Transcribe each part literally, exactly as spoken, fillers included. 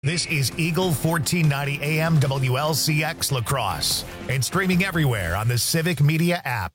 This is Eagle fourteen ninety A M W L C X La Crosse and streaming everywhere on the Civic Media app.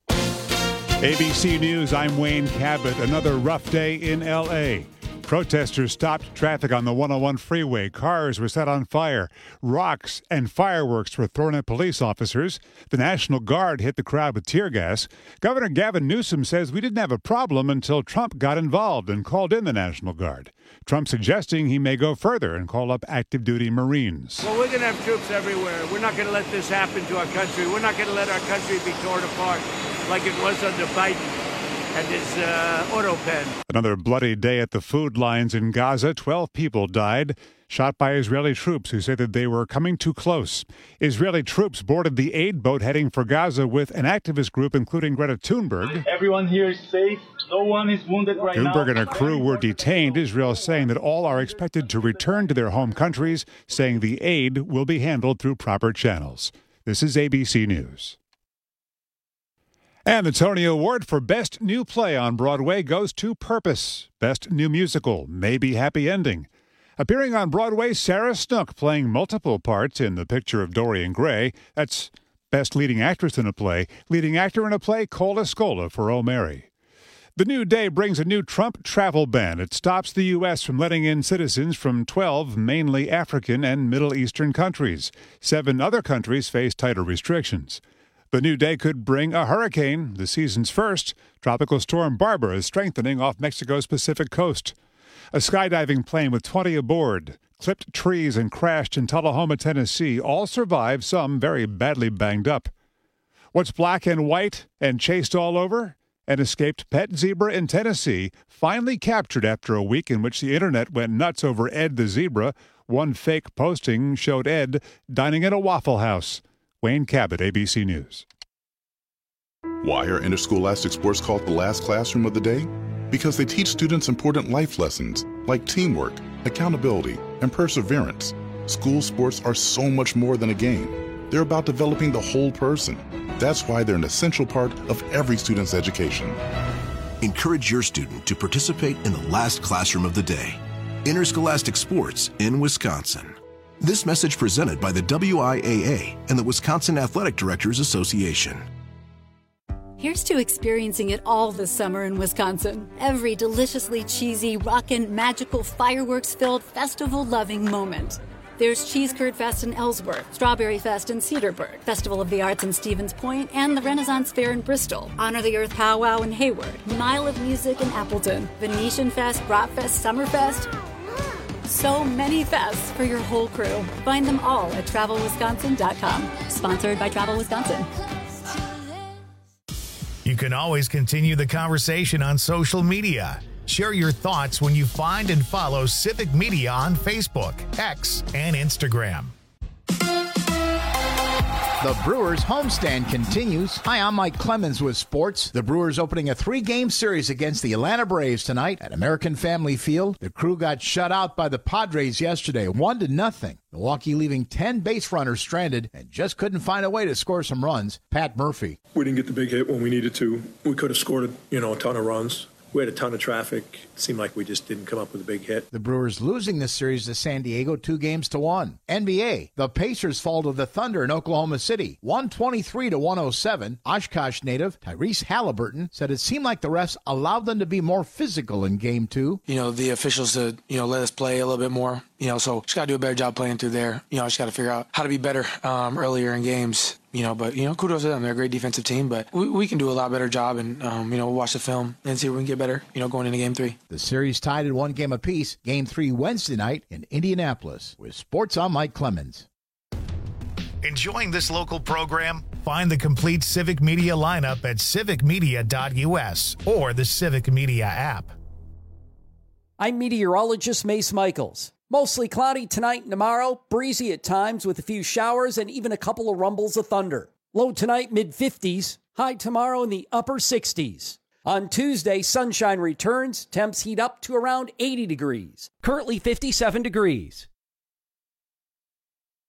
A B C News, I'm Wayne Cabot. Another rough day in L A. Protesters stopped traffic on the one oh one freeway. Cars were set on fire. Rocks and fireworks were thrown at police officers. The National Guard hit the crowd with tear gas. Governor Gavin Newsom says we didn't have a problem until Trump got involved and called in the National Guard. Trump suggesting he may go further and call up active duty Marines. Well, we're going to have troops everywhere. We're not going to let this happen to our country. We're not going to let our country be torn apart like it was under Biden and his uh, auto pen. Another bloody day at the food lines in Gaza. Twelve people died, shot by Israeli troops who said that they were coming too close. Israeli troops boarded the aid boat heading for Gaza with an activist group, including Greta Thunberg. Everyone here is safe. No one is wounded right Thunberg now. Thunberg and her crew were detained. Israel saying that all are expected to return to their home countries, saying the aid will be handled through proper channels. This is A B C News. And the Tony Award for Best New Play on Broadway goes to Purpose. Best New Musical, Maybe Happy Ending. Appearing on Broadway, Sarah Snook playing multiple parts in The Picture of Dorian Gray. That's Best Leading Actress in a Play. Leading Actor in a Play, Cole Escola for Oh Mary. The new day brings a new Trump travel ban. It stops the U S from letting in citizens from twelve mainly African and Middle Eastern countries. Seven other countries face tighter restrictions. The new day could bring a hurricane, the season's first. Tropical storm Barbara is strengthening off Mexico's Pacific coast. A skydiving plane with twenty aboard clipped trees and crashed in Tullahoma, Tennessee. All survived, some very badly banged up. What's black and white and chased all over? An escaped pet zebra in Tennessee, finally captured after a week in which the internet went nuts over Ed the zebra. One fake posting showed Ed dining at a Waffle House. Wayne Cabot, A B C News. Why are interscholastic sports called the last classroom of the day? Because they teach students important life lessons like teamwork, accountability, and perseverance. School sports are so much more than a game. They're about developing the whole person. That's why they're an essential part of every student's education. Encourage your student to participate in the last classroom of the day. Interscholastic sports in Wisconsin. This message presented by the W I A A and the Wisconsin Athletic Directors Association. Here's to experiencing it all this summer in Wisconsin. Every deliciously cheesy, rockin', magical, fireworks-filled, festival-loving moment. There's Cheese Curd Fest in Ellsworth, Strawberry Fest in Cedarburg, Festival of the Arts in Stevens Point, and the Renaissance Fair in Bristol, Honor the Earth Powwow in Hayward, Mile of Music in Appleton, Venetian Fest, Bratfest, Summerfest. So many fests for your whole crew. Find them all at travel wisconsin dot com. Sponsored by Travel Wisconsin. You can always continue the conversation on social media. Share your thoughts when you find and follow Civic Media on Facebook, X, and Instagram. The Brewers homestand continues. Hi, I'm Mike Clemens with sports. The Brewers opening a three-game series against the Atlanta Braves tonight at American Family Field. The Crew got shut out by the Padres yesterday, one to nothing. Milwaukee leaving ten base runners stranded and just couldn't find a way to score some runs. Pat Murphy. We didn't get the big hit when we needed to. We could have scored, you know, a ton of runs. We had a ton of traffic. It seemed like we just didn't come up with a big hit. The Brewers losing this series to San Diego two games to one. N B A, the Pacers fall to the Thunder in Oklahoma City, one twenty-three to one oh seven. Oshkosh native Tyrese Halliburton said it seemed like the refs allowed them to be more physical in game two. You know, the officials to, you know, let us play a little bit more. You know, so just got to do a better job playing through there. You know, I just got to figure out how to be better um, earlier in games. You know, but, you know, kudos to them. They're a great defensive team, but we, we can do a lot better job and, um, you know, we'll watch the film and see if we can get better, you know, going into game three. The series tied at one game apiece. Game three Wednesday night in Indianapolis. With sports, I'm Mike Clemens. Enjoying this local program? Find the complete Civic Media lineup at civic media dot u s or the Civic Media app. I'm meteorologist Mace Michaels. Mostly cloudy tonight and tomorrow, breezy at times with a few showers and even a couple of rumbles of thunder. Low tonight, mid fifties, high tomorrow in the upper sixties. On Tuesday, sunshine returns, temps heat up to around eighty degrees. Currently fifty-seven degrees.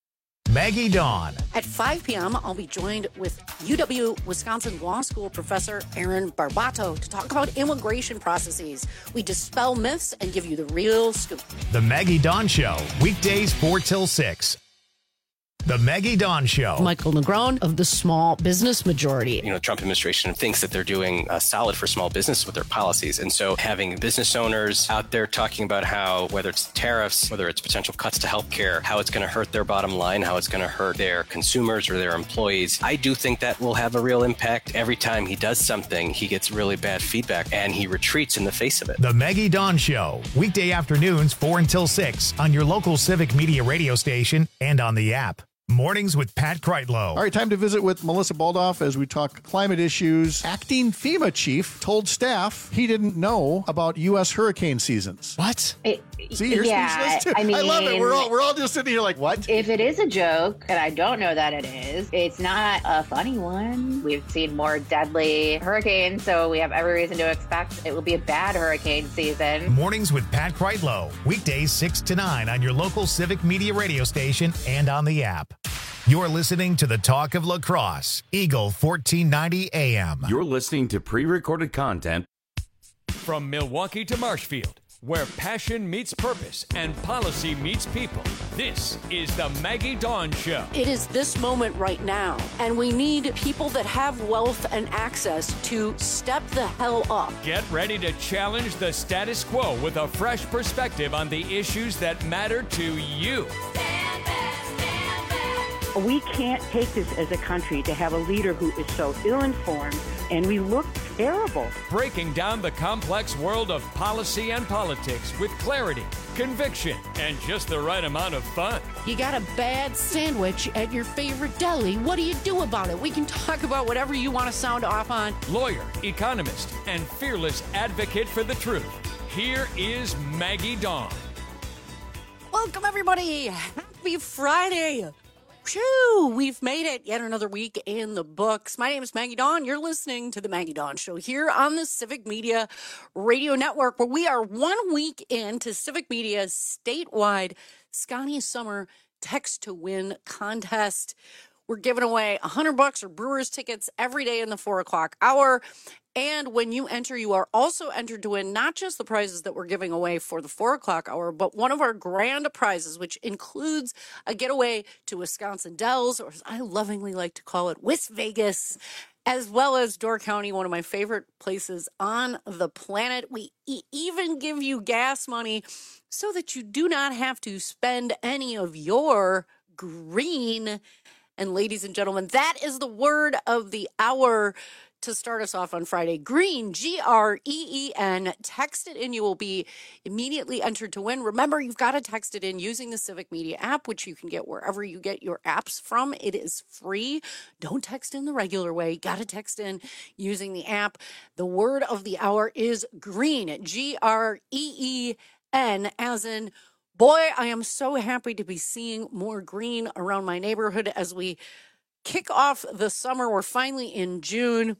Maggie Dawn. At five p.m., I'll be joined with U W-Wisconsin Law School professor Aaron Barbato to talk about immigration processes. We dispel myths and give you the real scoop. The Maggie Dawn Show, weekdays four till six. The Maggie Dawn Show. Michael Negron of the Small Business Majority. You know, Trump administration thinks that they're doing uh, solid for small business with their policies. And so having business owners out there talking about how, whether it's tariffs, whether it's potential cuts to healthcare, how it's going to hurt their bottom line, how it's going to hurt their consumers or their employees, I do think that will have a real impact. Every time he does something, he gets really bad feedback and he retreats in the face of it. The Maggie Dawn Show, weekday afternoons four until six on your local Civic Media radio station and on the app. Mornings with Pat Kreitlow. All right, time to visit with Melissa Baldoff as we talk climate issues. Acting FEMA chief told staff he didn't know about U S hurricane seasons. What? It, See, you're yeah, speechless too. I mean, I love it. We're all we're all just sitting here like, what? If it is a joke, and I don't know that it is, it's not a funny one. We've seen more deadly hurricanes, so we have every reason to expect it will be a bad hurricane season. Mornings with Pat Kreitlow, weekdays six to nine on your local Civic Media radio station and on the app. You're listening to the Talk of La Crosse, Eagle fourteen ninety A M. You're listening to pre-recorded content from Milwaukee to Marshfield, where passion meets purpose and policy meets people. This is the Maggie Dawn Show. It is this moment right now, and we need people that have wealth and access to step the hell up. Get ready to challenge the status quo with a fresh perspective on the issues that matter to you. We can't take this as a country to have a leader who is so ill-informed, and we look terrible. Breaking down the complex world of policy and politics with clarity, conviction, and just the right amount of fun. You got a bad sandwich at your favorite deli. What do you do about it? We can talk about whatever you want to sound off on. Lawyer, economist, and fearless advocate for the truth. Here is Maggie Dawn. Welcome, everybody. Happy Friday. Phew, we've made it yet another week in the books. My name is Maggie Dawn. You're listening to the Maggie Dawn Show here on the Civic Media Radio Network, where we are one week into Civic Media's statewide Scotty Summer Text to Win contest. We're giving away one hundred bucks or Brewers tickets every day in the four o'clock hour. And when you enter, you are also entered to win not just the prizes that we're giving away for the four o'clock hour, but one of our grand prizes, which includes a getaway to Wisconsin Dells, or as I lovingly like to call it, Wis Vegas, as well as Door County, one of my favorite places on the planet. We e- even give you gas money so that you do not have to spend any of your green. And ladies and gentlemen, that is the word of the hour to start us off on Friday. Green, G R E E N. Text it in. You will be immediately entered to win. Remember, you've got to text it in using the Civic Media app, which you can get wherever you get your apps from. It is free. Don't text in the regular way. Got to text in using the app. The word of the hour is green, G R E E N, as in boy, I am so happy to be seeing more green around my neighborhood as we kick off the summer. We're finally in June.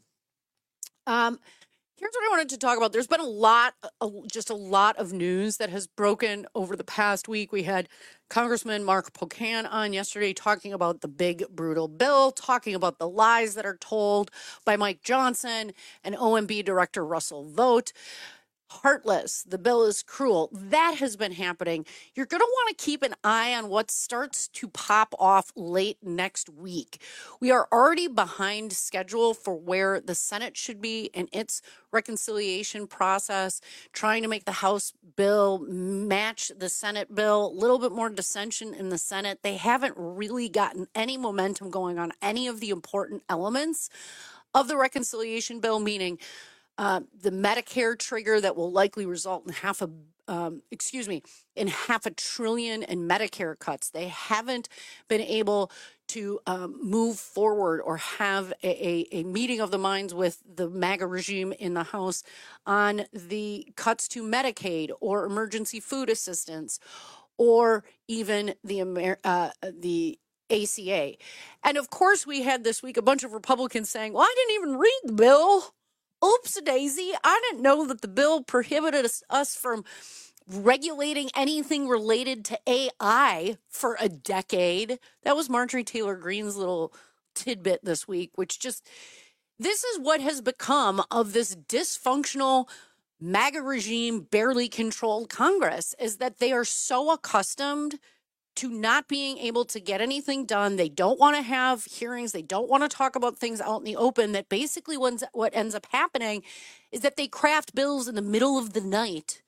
Um, here's what I wanted to talk about. There's been a lot, a, just a lot of news that has broken over the past week. We had Congressman Mark Pocan on yesterday talking about the big, brutal bill, talking about the lies that are told by Mike Johnson and O M B Director Russell Vought. Heartless. The bill is cruel. That has been happening. You're going to want to keep an eye on what starts to pop off late next week. We are already behind schedule for where the Senate should be in its reconciliation process, trying to make the House bill match the Senate bill. A little bit more dissension in the Senate. They haven't really gotten any momentum going on any of the important elements of the reconciliation bill, meaning Uh, the Medicare trigger that will likely result in half a, um, excuse me, in half a trillion in Medicare cuts. They haven't been able to um, move forward or have a, a, a meeting of the minds with the MAGA regime in the House on the cuts to Medicaid or emergency food assistance or even the Amer- uh, the A C A. And of course, we had this week a bunch of Republicans saying, well, I didn't even read the bill. Oops-a-daisy. I didn't know that the bill prohibited us, us from regulating anything related to A I for a decade. That was Marjorie Taylor Greene's little tidbit this week, which just, this is what has become of this dysfunctional MAGA regime, barely controlled Congress, is that they are so accustomed to not being able to get anything done. They don't want to have hearings. They don't want to talk about things out in the open, that basically what ends up happening is that they craft bills in the middle of the night.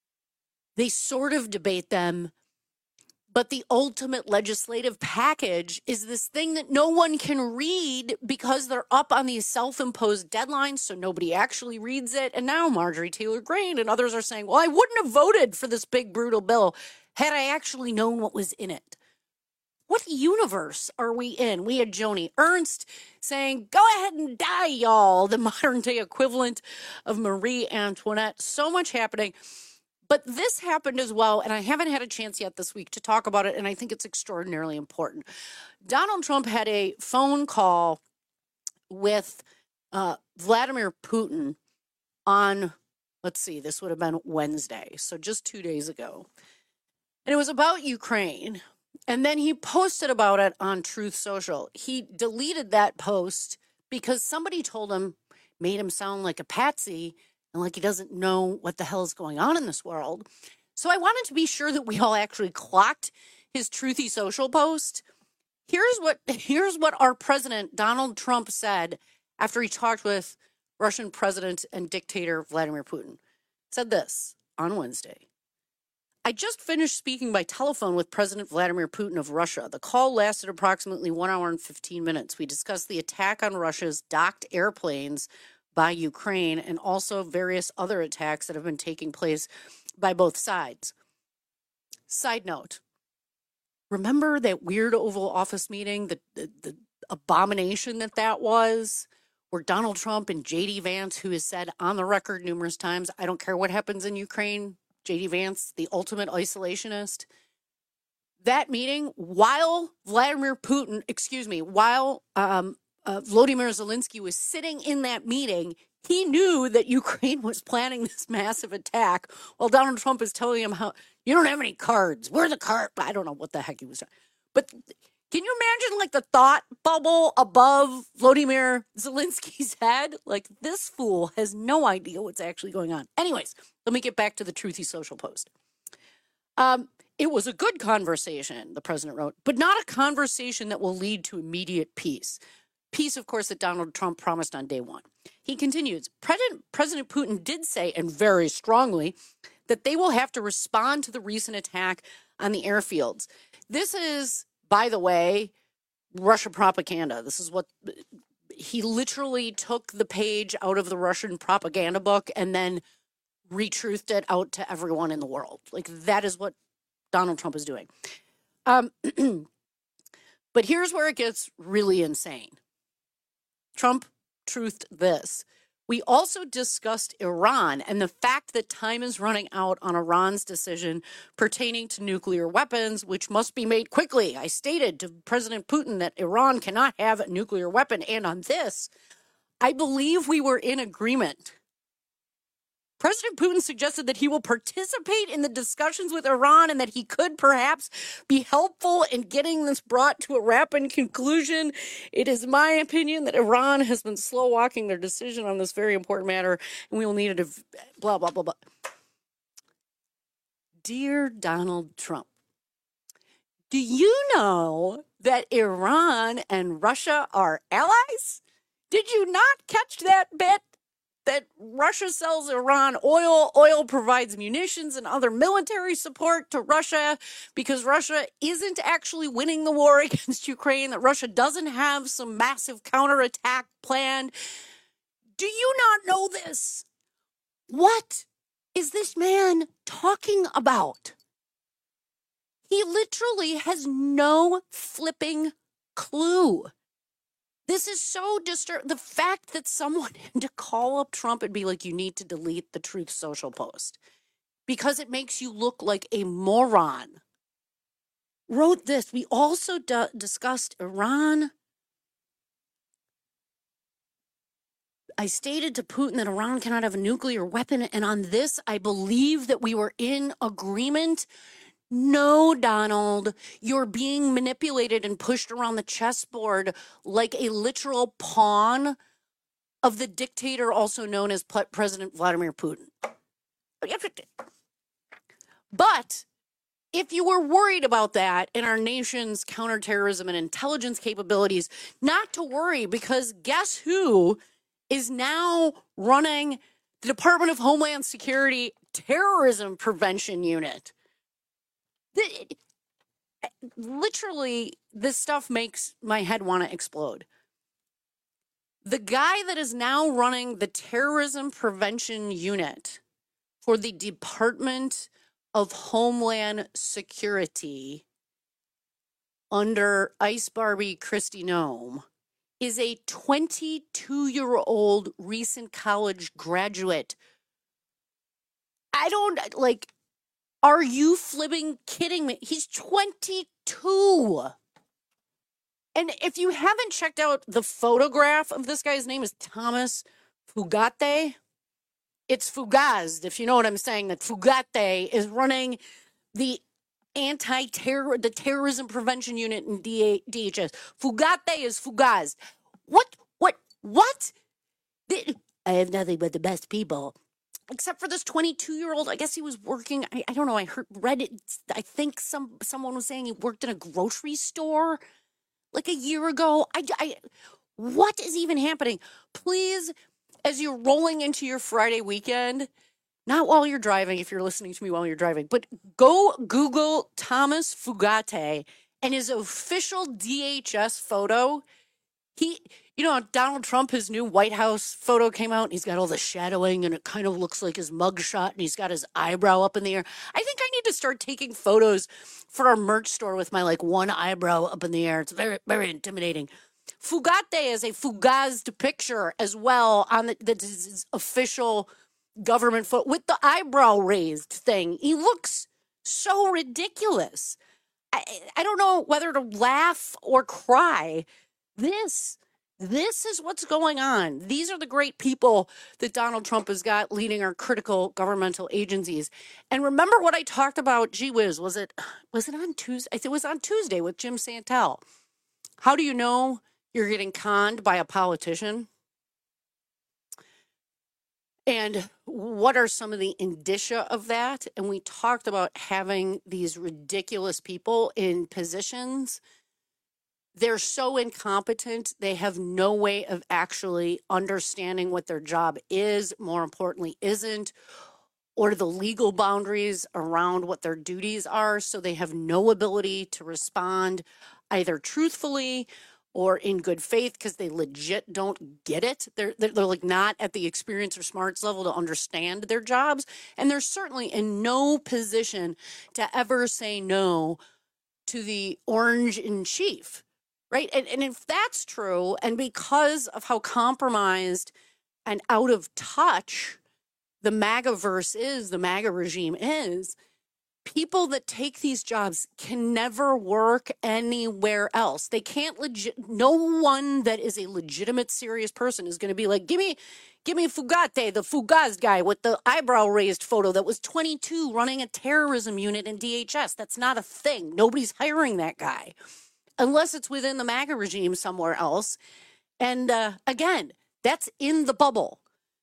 They sort of debate them, but the ultimate legislative package is this thing that no one can read because they're up on these self-imposed deadlines, so nobody actually reads it. And now Marjorie Taylor Greene and others are saying, well, I wouldn't have voted for this big, brutal bill had I actually known what was in it. What universe are we in? We had Joni Ernst saying, go ahead and die, y'all, the modern-day equivalent of Marie Antoinette. So much happening. But this happened as well, and I haven't had a chance yet this week to talk about it, and I think it's extraordinarily important. Donald Trump had a phone call with uh, Vladimir Putin on, let's see, this would have been Wednesday, so just two days ago. And it was about Ukraine, and then he posted about it on Truth Social. He deleted that post because somebody told him, made him sound like a patsy, and like he doesn't know what the hell is going on in this world. So I wanted to be sure that we all actually clocked his Truthy Social post. Here's what here's what our president, Donald Trump, said after he talked with Russian President and dictator Vladimir Putin. Said this on Wednesday. I just finished speaking by telephone with President Vladimir Putin of Russia. The call lasted approximately one hour and fifteen minutes. We discussed the attack on Russia's docked airplanes by Ukraine, and also various other attacks that have been taking place by both sides. Side note, remember that weird Oval Office meeting, the, the, the abomination that that was, where Donald Trump and J D Vance, who has said on the record numerous times, I don't care what happens in Ukraine, J D Vance, the ultimate isolationist. That meeting, while Vladimir Putin, excuse me, while um, Uh, Volodymyr Zelensky was sitting in that meeting, he knew that Ukraine was planning this massive attack while Donald Trump is telling him how, you don't have any cards. Where are the cards? I don't know what the heck he was doing. But can you imagine like the thought bubble above Volodymyr Zelensky's head? Like, this fool has no idea what's actually going on. Anyways, let me get back to the Truthy Social post. Um, it was a good conversation, the president wrote, but not a conversation that will lead to immediate peace. Peace, of course, that Donald Trump promised on day one. He continues, President, President Putin did say, and very strongly, that they will have to respond to the recent attack on the airfields. This is, by the way, Russia propaganda. This is what he literally took the page out of the Russian propaganda book and then retruthed it out to everyone in the world. Like, that is what Donald Trump is doing. Um, but here's where it gets really insane. Trump truthed this. We also discussed Iran and the fact that time is running out on Iran's decision pertaining to nuclear weapons, which must be made quickly. I stated to President Putin that Iran cannot have a nuclear weapon. And on this, I believe we were in agreement. President Putin suggested that he will participate in the discussions with Iran and that he could perhaps be helpful in getting this brought to a rapid conclusion. It is my opinion that Iran has been slow walking their decision on this very important matter, and we will need it to blah, blah, blah, blah. Dear Donald Trump, do you know that Iran and Russia are allies? Did you not catch that bit? That Russia sells Iran oil, oil provides munitions and other military support to Russia because Russia isn't actually winning the war against Ukraine, that Russia doesn't have some massive counterattack planned. Do you not know this? What is this man talking about? He literally has no flipping clue. This is so disturbing. The fact that someone had to call up Trump and be like, you need to delete the Truth Social post because it makes you look like a moron. Wrote this. We also d- discussed Iran. I stated to Putin that Iran cannot have a nuclear weapon, and on this, I believe that we were in agreement. No, Donald, you're being manipulated and pushed around the chessboard like a literal pawn of the dictator, also known as President Vladimir Putin. But if you were worried about that in our nation's counterterrorism and intelligence capabilities, not to worry, because guess who is now running the Department of Homeland Security Terrorism Prevention Unit? The, literally, this stuff makes my head want to explode. The guy that is now running the Terrorism Prevention Unit for the Department of Homeland Security under Ice Barbie Kristi Noem is a twenty-two-year-old recent college graduate. I don't, like, are you flipping kidding me? He's twenty-two. And if you haven't checked out the photograph of this guy, his name is Thomas Fugate. It's Fugazed, if you know what I'm saying, that Fugate is running the anti-terror, the terrorism prevention unit in D H S. Fugate is Fugazed. What, what, what? I have nothing but the best people. Except for this twenty-two-year-old, I guess he was working, I, I don't know, I heard, read it, I think some someone was saying he worked in a grocery store like a year ago. I, I, what is even happening? Please, as you're rolling into your Friday weekend, not while you're driving, if you're listening to me while you're driving, but go Google Thomas Fugate and his official D H S photo. He, you know, Donald Trump, his new White House photo came out, and he's got all the shadowing, and it kind of looks like his mugshot, and he's got his eyebrow up in the air. I think I need to start taking photos for our merch store with my, like, one eyebrow up in the air. It's very, very intimidating. Fugate is a fugazed picture as well on the, the his official government photo with the eyebrow raised thing. He looks so ridiculous. I, I don't know whether to laugh or cry. This, this is what's going on. These are the great people that Donald Trump has got leading our critical governmental agencies. And remember what I talked about, gee whiz, was it, was it on Tuesday? I think it was on Tuesday with Jim Santel. How do you know you're getting conned by a politician? And what are some of the indicia of that? And we talked about having these ridiculous people in positions. They're so incompetent, they have no way of actually understanding what their job is, more importantly, isn't, or the legal boundaries around what their duties are. So they have no ability to respond either truthfully or in good faith because they legit don't get it. They're, they're, they're like not at the experience or smarts level to understand their jobs. And they're certainly in no position to ever say no to the orange in chief. Right. And, and if that's true, and because of how compromised and out of touch the MAGA-verse is, the MAGA regime is, people that take these jobs can never work anywhere else. They can't legit. No one that is a legitimate, serious person is going to be like, give me, give me Fugate, the Fugaz guy with the eyebrow raised photo that was twenty-two running a terrorism unit in D H S. That's not a thing. Nobody's hiring that guy. Unless it's within the MAGA regime somewhere else. And uh, again, that's in the bubble.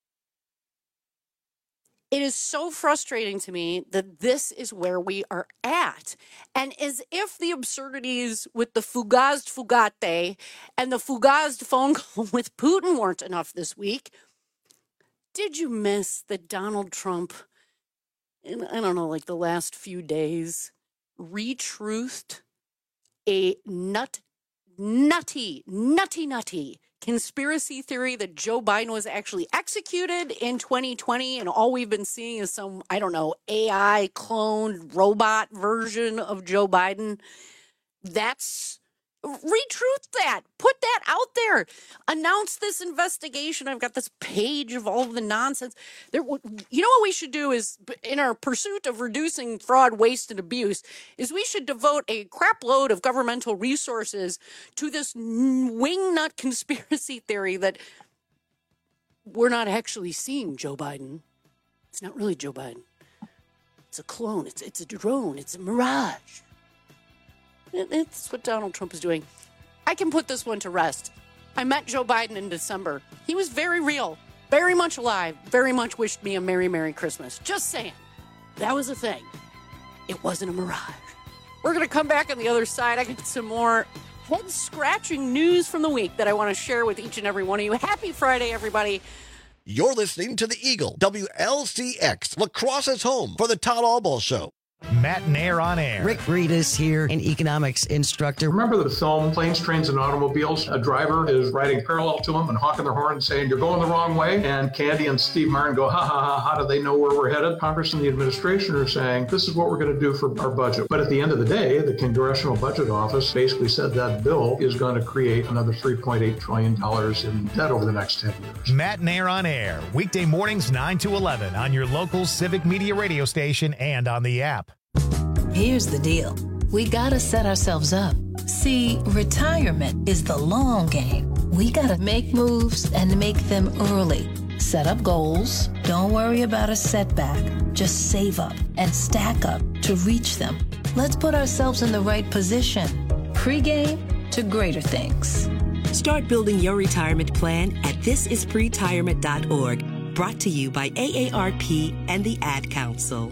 It is so frustrating to me that this is where we are at. And as if the absurdities with the Fugazed Fugate and the Fugazed phone call with Putin weren't enough this week, did you miss that Donald Trump, in, I don't know, like the last few days, retruthed a nut, nutty, nutty, nutty conspiracy theory that Joe Biden was actually executed in twenty twenty, and all we've been seeing is some, I don't know, A I cloned robot version of Joe Biden? That's, retruth that. Put that out there. Announce this investigation. I've got this page of all of the nonsense. There, you know what we should do is, in our pursuit of reducing fraud, waste, and abuse, is we should devote a crap load of governmental resources to this wingnut conspiracy theory that we're not actually seeing Joe Biden. It's not really Joe Biden. It's a clone. It's it's a drone. It's a mirage. It, it's what Donald Trump is doing. I can put this one to rest. I met Joe Biden in December. He was very real, very much alive, very much wished me a Merry, Merry Christmas. Just saying. That was a thing. It wasn't a mirage. We're going to come back on the other side. I got some more head-scratching news from the week that I want to share with each and every one of you. Happy Friday, everybody. You're listening to the Eagle, W L C X, La Crosse's home for the Todd Albaugh Show. Matt Nair on air. Rick Breedis here, an economics instructor. Remember the film Planes, Trains, and Automobiles? A driver is riding parallel to him and honking their horn and saying, you're going the wrong way. And Candy and Steve Martin go, ha, ha, ha, how do they know where we're headed? Congress and the administration are saying, this is what we're going to do for our budget. But at the end of the day, the Congressional Budget Office basically said that bill is going to create another three point eight trillion dollars in debt over the next ten years. Matt Nair on air, weekday mornings nine to eleven on your local Civic Media radio station and on the app. Here's the deal. We gotta set ourselves up. See, retirement is the long game. We gotta make moves and make them early. Set up goals. Don't worry about a setback. Just save up and stack up to reach them. Let's put ourselves in the right position. Pre-game to greater things. Start building your retirement plan at this is pretirement dot org. Brought to you by A A R P and the Ad Council.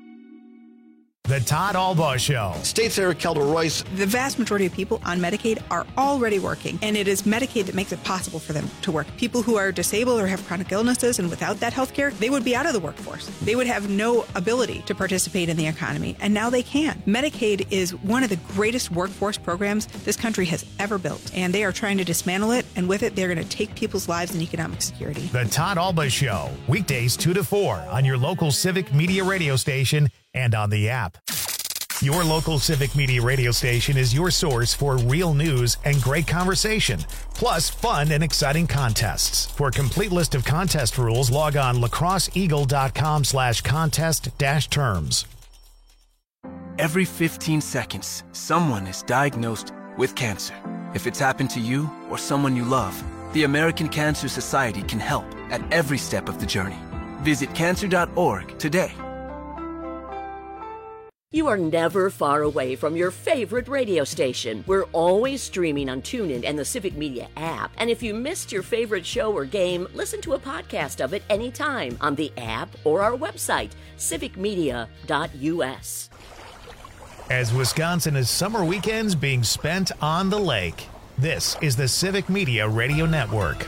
The Todd Albaugh Show. State Senator Kelda Royce. The vast majority of people on Medicaid are already working, and it is Medicaid that makes it possible for them to work. People who are disabled or have chronic illnesses and without that health care, they would be out of the workforce. They would have no ability to participate in the economy, and now they can. Medicaid is one of the greatest workforce programs this country has ever built, and they are trying to dismantle it, and with it, they're going to take people's lives and economic security. The Todd Albaugh Show, weekdays two to four on your local Civic Media radio station and on the app. Your local Civic Media radio station is your source for real news and great conversation, plus fun and exciting contests. For a complete list of contest rules, log on lacrosseeagle.com slash contest dash terms. Every fifteen seconds, someone is diagnosed with cancer. If it's happened to you or someone you love, the American Cancer Society can help at every step of the journey. Visit cancer dot org today. You are never far away from your favorite radio station. We're always streaming on TuneIn and the Civic Media app. And if you missed your favorite show or game, listen to a podcast of it anytime on the app or our website, civic media dot u s. As Wisconsin is summer weekends being spent on the lake, this is the Civic Media Radio Network.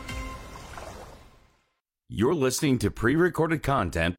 You're listening to pre-recorded content.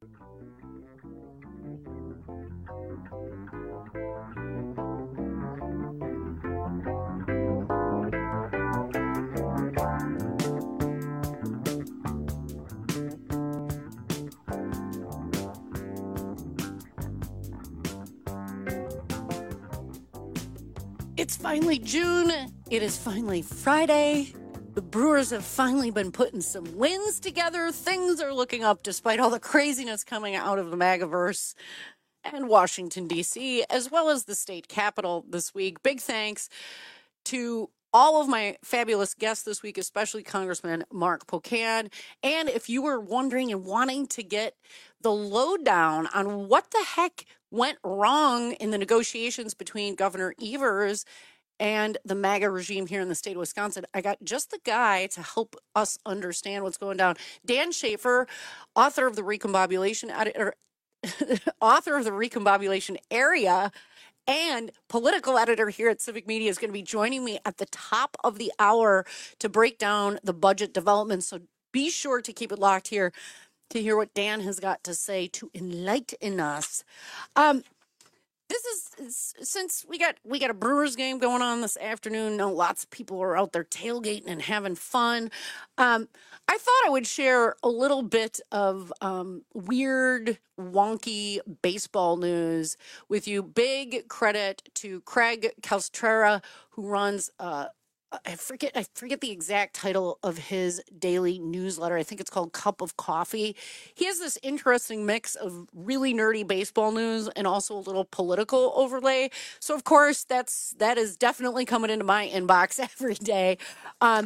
It's finally June. It is finally Friday. The Brewers have finally been putting some wins together. Things are looking up despite all the craziness coming out of the MAGAverse and Washington, D C, as well as the state capitol this week. Big thanks to all of my fabulous guests this week, especially Congressman Mark Pocan. And if you were wondering and wanting to get the lowdown on what the heck went wrong in the negotiations between Governor Evers and the MAGA regime here in the state of Wisconsin, I got just the guy to help us understand what's going down. Dan Schaefer, author of the Recombobulation editor, author of the Recombobulation Area, and political editor here at Civic Media, is going to be joining me at the top of the hour to break down the budget developments. So be sure to keep it locked here to hear what Dan has got to say to enlighten us. Um, this is, since we got we got a Brewers game going on this afternoon. Know lots of people are out there tailgating and having fun. Um, I thought I would share a little bit of um, weird, wonky baseball news with you. Big credit to Craig Calstrera, who runs uh, I forget I forget the exact title of his daily newsletter. I think it's called Cup of Coffee. He has this interesting mix of really nerdy baseball news and also a little political overlay. So of course that's that is definitely coming into my inbox every day. Um,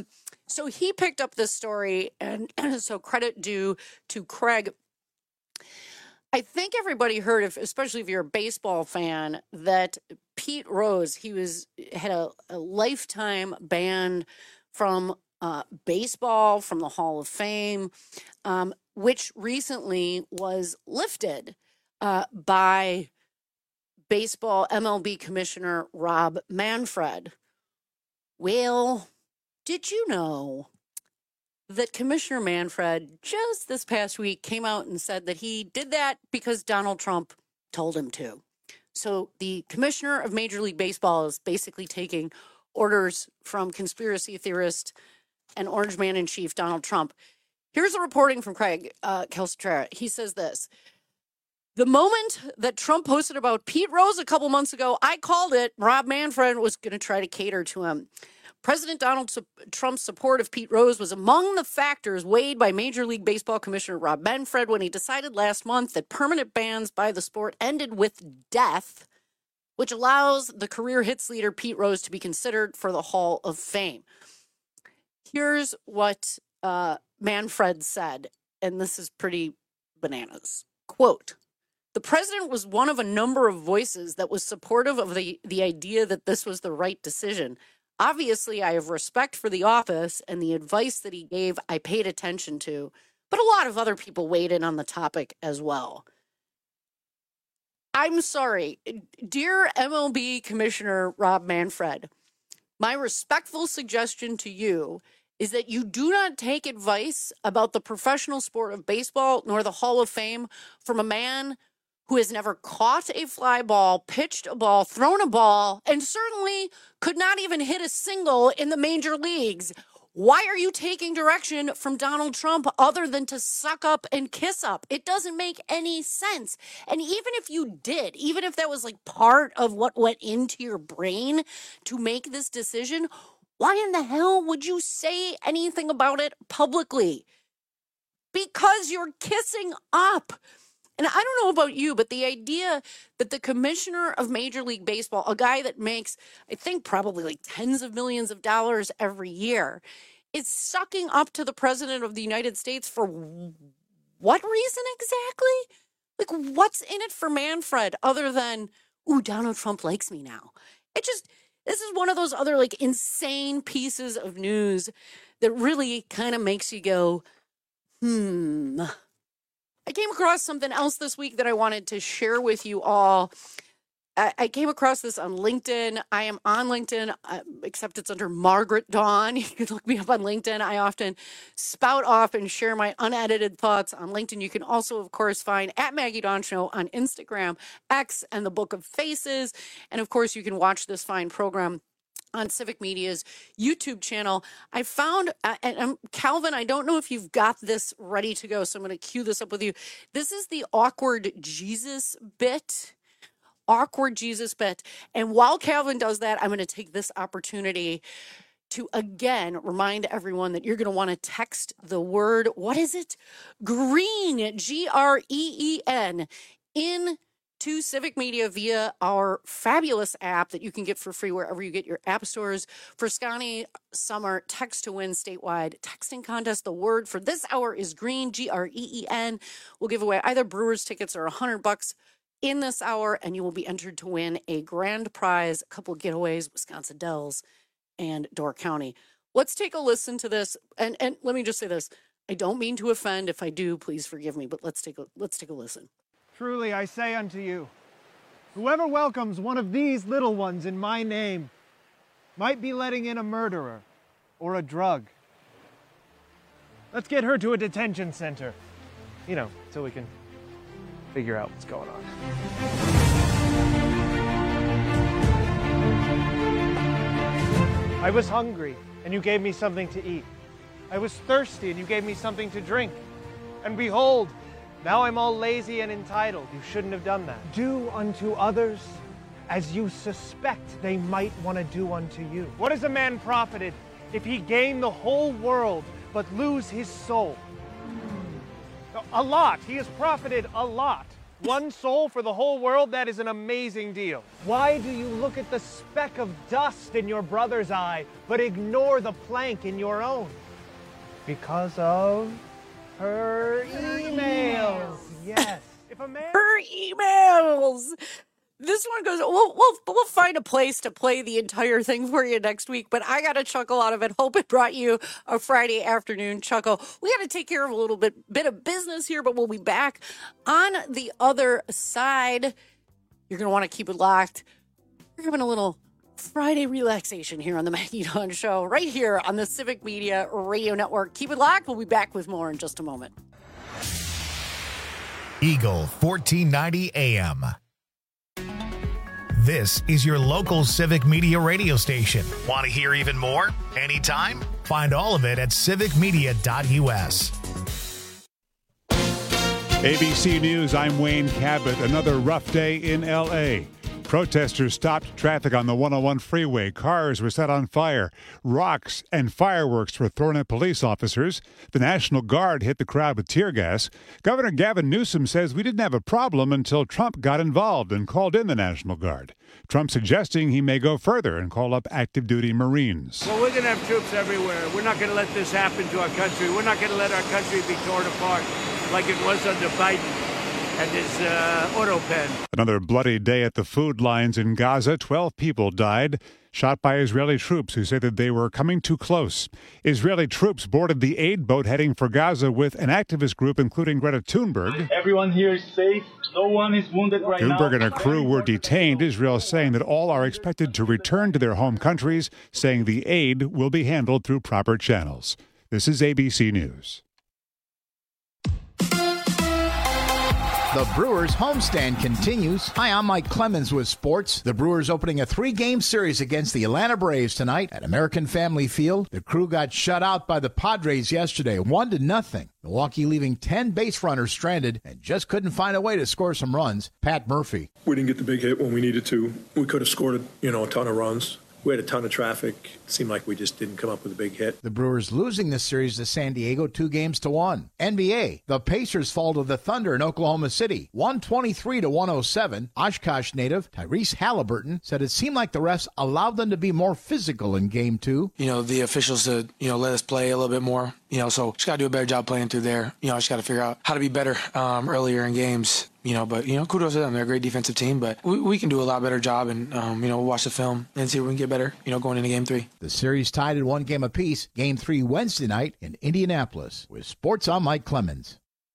So he picked up this story, and so credit due to Craig. I think everybody heard, if, especially if you're a baseball fan, that Pete Rose, he was had a, a lifetime ban from uh, baseball, from the Hall of Fame, um, which recently was lifted uh, by baseball M L B Commissioner Rob Manfred. Well, did you know that Commissioner Manfred just this past week came out and said that he did that because Donald Trump told him to? So the commissioner of Major League Baseball is basically taking orders from conspiracy theorist and Orange Man in Chief Donald Trump. Here's a reporting from Craig uh, Calcaterra. He says this: the moment that Trump posted about Pete Rose a couple months ago, I called it. Rob Manfred was going to try to cater to him. President Donald Trump's support of Pete Rose was among the factors weighed by Major League Baseball Commissioner Rob Manfred when he decided last month that permanent bans by the sport ended with death, which allows the career hits leader Pete Rose to be considered for the Hall of Fame. Here's what uh, Manfred said, and this is pretty bananas. Quote, the president was one of a number of voices that was supportive of the, the idea that this was the right decision. Obviously, I have respect for the office, and the advice that he gave I paid attention to, but a lot of other people weighed in on the topic as well. I'm sorry, dear M L B Commissioner Rob Manfred, my respectful suggestion to you is that you do not take advice about the professional sport of baseball nor the Hall of Fame from a man who has never caught a fly ball, pitched a ball, thrown a ball, and certainly could not even hit a single in the major leagues. Why are you taking direction from Donald Trump other than to suck up and kiss up? It doesn't make any sense. And even if you did, even if that was like part of what went into your brain to make this decision, why in the hell would you say anything about it publicly? Because you're kissing up. And I don't know about you, but the idea that the commissioner of Major League Baseball, a guy that makes, I think, probably like tens of millions of dollars every year, is sucking up to the president of the United States for what reason exactly? Like, what's in it for Manfred other than, ooh, Donald Trump likes me now? It just, this is one of those other like insane pieces of news that really kind of makes you go, hmm. I came across something else this week that I wanted to share with you all. I, I came across this on LinkedIn. I am on LinkedIn, uh, except it's under Margaret Dawn. You can look me up on LinkedIn. I often spout off and share my unedited thoughts on LinkedIn. You can also, of course, find at Maggie Dawn Show on Instagram, X, and the Book of Faces. And, of course, you can watch this fine program on Civic Media's YouTube channel. I found, uh, and um, Calvin, I don't know if you've got this ready to go, so I'm going to cue this up with you. This is the Awkward Jesus bit. Awkward Jesus bit. And while Calvin does that, I'm going to take this opportunity to again remind everyone that you're going to want to text the word, what is it? Green, G R E E N, in to Civic Media via our fabulous app that you can get for free wherever you get your app stores. For Scotty Summer Text to Win statewide texting contest, the word for this hour is green, G R E E N. We'll give away either Brewers tickets or one hundred bucks in this hour, and you will be entered to win a grand prize, a couple of getaways, Wisconsin Dells and Door County. Let's take a listen to this. And and let me just say this. I don't mean to offend. If I do, please forgive me, but let's take a let's take a listen. Truly I say unto you, whoever welcomes one of these little ones in my name might be letting in a murderer or a drug. Let's get her to a detention center, you know, so we can figure out what's going on. I was hungry, and you gave me something to eat. I was thirsty, and you gave me something to drink. And behold, now I'm all lazy and entitled. You shouldn't have done that. Do unto others as you suspect they might want to do unto you. What is a man profited if he gain the whole world but lose his soul? A lot. He has profited a lot. One soul for the whole world, that is an amazing deal. Why do you look at the speck of dust in your brother's eye, but ignore the plank in your own? Because of her emails. Yes. If a man... Her emails. This one goes, we'll, we'll, we'll find a place to play the entire thing for you next week, but I got a chuckle out of it. Hope it brought you a Friday afternoon chuckle. We got to take care of a little bit, bit of business here, but we'll be back on the other side. You're going to want to keep it locked. We're having a little Friday relaxation here on the Maggie Dawn Show, right here on the Civic Media Radio Network. Keep it locked. We'll be back with more in just a moment. Eagle fourteen ninety A M. This is your local Civic Media radio station. Want to hear even more? Anytime? Find all of it at civic media dot u s. A B C News, I'm Wayne Cabot. Another rough day in L A. Protesters stopped traffic on the one oh one freeway. Cars were set on fire. Rocks and fireworks were thrown at police officers. The National Guard hit the crowd with tear gas. Governor Gavin Newsom says we didn't have a problem until Trump got involved and called in the National Guard. Trump suggesting he may go further and call up active duty Marines. Well, we're going to have troops everywhere. We're not going to let this happen to our country. We're not going to let our country be torn apart like it was under Biden and his uh, auto pen. Another bloody day at the food lines in Gaza. Twelve people died, shot by Israeli troops who said that they were coming too close. Israeli troops boarded the aid boat heading for Gaza with an activist group, including Greta Thunberg. Everyone here is safe. No one is wounded right now. Thunberg and her crew were detained. Israel saying that all are expected to return to their home countries, saying the aid will be handled through proper channels. This is A B C News. The Brewers homestand continues. Hi, I'm Mike Clemens with sports. The Brewers opening a three-game series against the Atlanta Braves tonight at American Family Field. The Crew got shut out by the Padres yesterday, one to nothing. Milwaukee leaving ten base runners stranded and just couldn't find a way to score some runs. Pat Murphy. We didn't get the big hit when we needed to. We could have scored, you know, a ton of runs. We had a ton of traffic. It seemed like we just didn't come up with a big hit. The Brewers losing this series to San Diego two games to one. N B A, the Pacers fall to the Thunder in Oklahoma City, one twenty-three to one oh seven. Oshkosh native Tyrese Halliburton said it seemed like the refs allowed them to be more physical in game two. You know, the officials to, you know, let us play a little bit more. You know, so just got to do a better job playing through there. You know, I just got to figure out how to be better um, earlier in games. You know, but, you know, kudos to them. They're a great defensive team, but we, we can do a lot better job and, um, you know, we'll watch the film and see if we can get better, you know, going into game three. The series tied at one game apiece. Game three Wednesday night in Indianapolis. With sports, I'm Mike Clemens.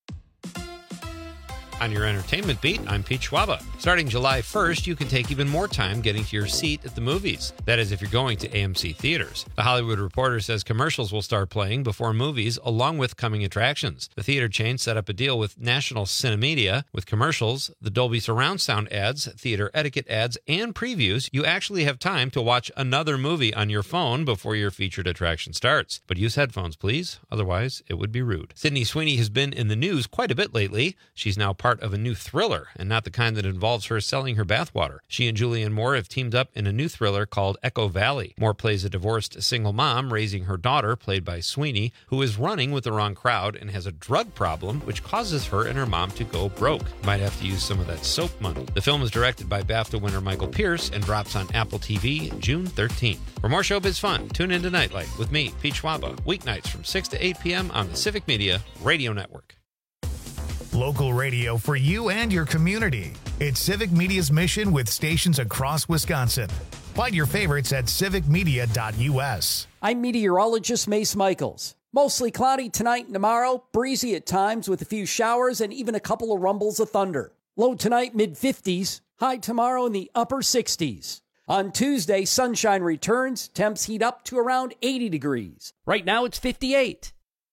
On your entertainment beat, I'm Pete Schwaba. Starting July first, you can take even more time getting to your seat at the movies. That is, if you're going to A M C theaters. The Hollywood Reporter says commercials will start playing before movies, along with coming attractions. The theater chain set up a deal with National Cinemedia. With commercials, the Dolby Surround Sound ads, theater etiquette ads, and previews, you actually have time to watch another movie on your phone before your featured attraction starts. But use headphones, please. Otherwise, it would be rude. Sydney Sweeney has been in the news quite a bit lately. She's now part of a new thriller, and not the kind that involves her selling her bathwater. She and Julianne Moore have teamed up in a new thriller called Echo Valley. Moore plays a divorced single mom raising her daughter, played by Sweeney, who is running with the wrong crowd and has a drug problem, which causes her and her mom to go broke. Might have to use some of that soap money. The film is directed by BAFTA winner Michael Pierce and drops on Apple T V June thirteenth. For more showbiz fun, tune into Nightlight with me, Pete Schwaba, weeknights from six to eight p.m. on the Civic Media Radio Network. Local radio for you and your community. It's Civic Media's mission with stations across Wisconsin. Find your favorites at civic media dot u s. I'm meteorologist Mace Michaels. Mostly cloudy tonight and tomorrow, breezy at times with a few showers and even a couple of rumbles of thunder. Low tonight, mid fifties. High tomorrow in the upper sixties. On Tuesday, sunshine returns. Temps heat up to around eighty degrees. Right now, it's fifty-eight.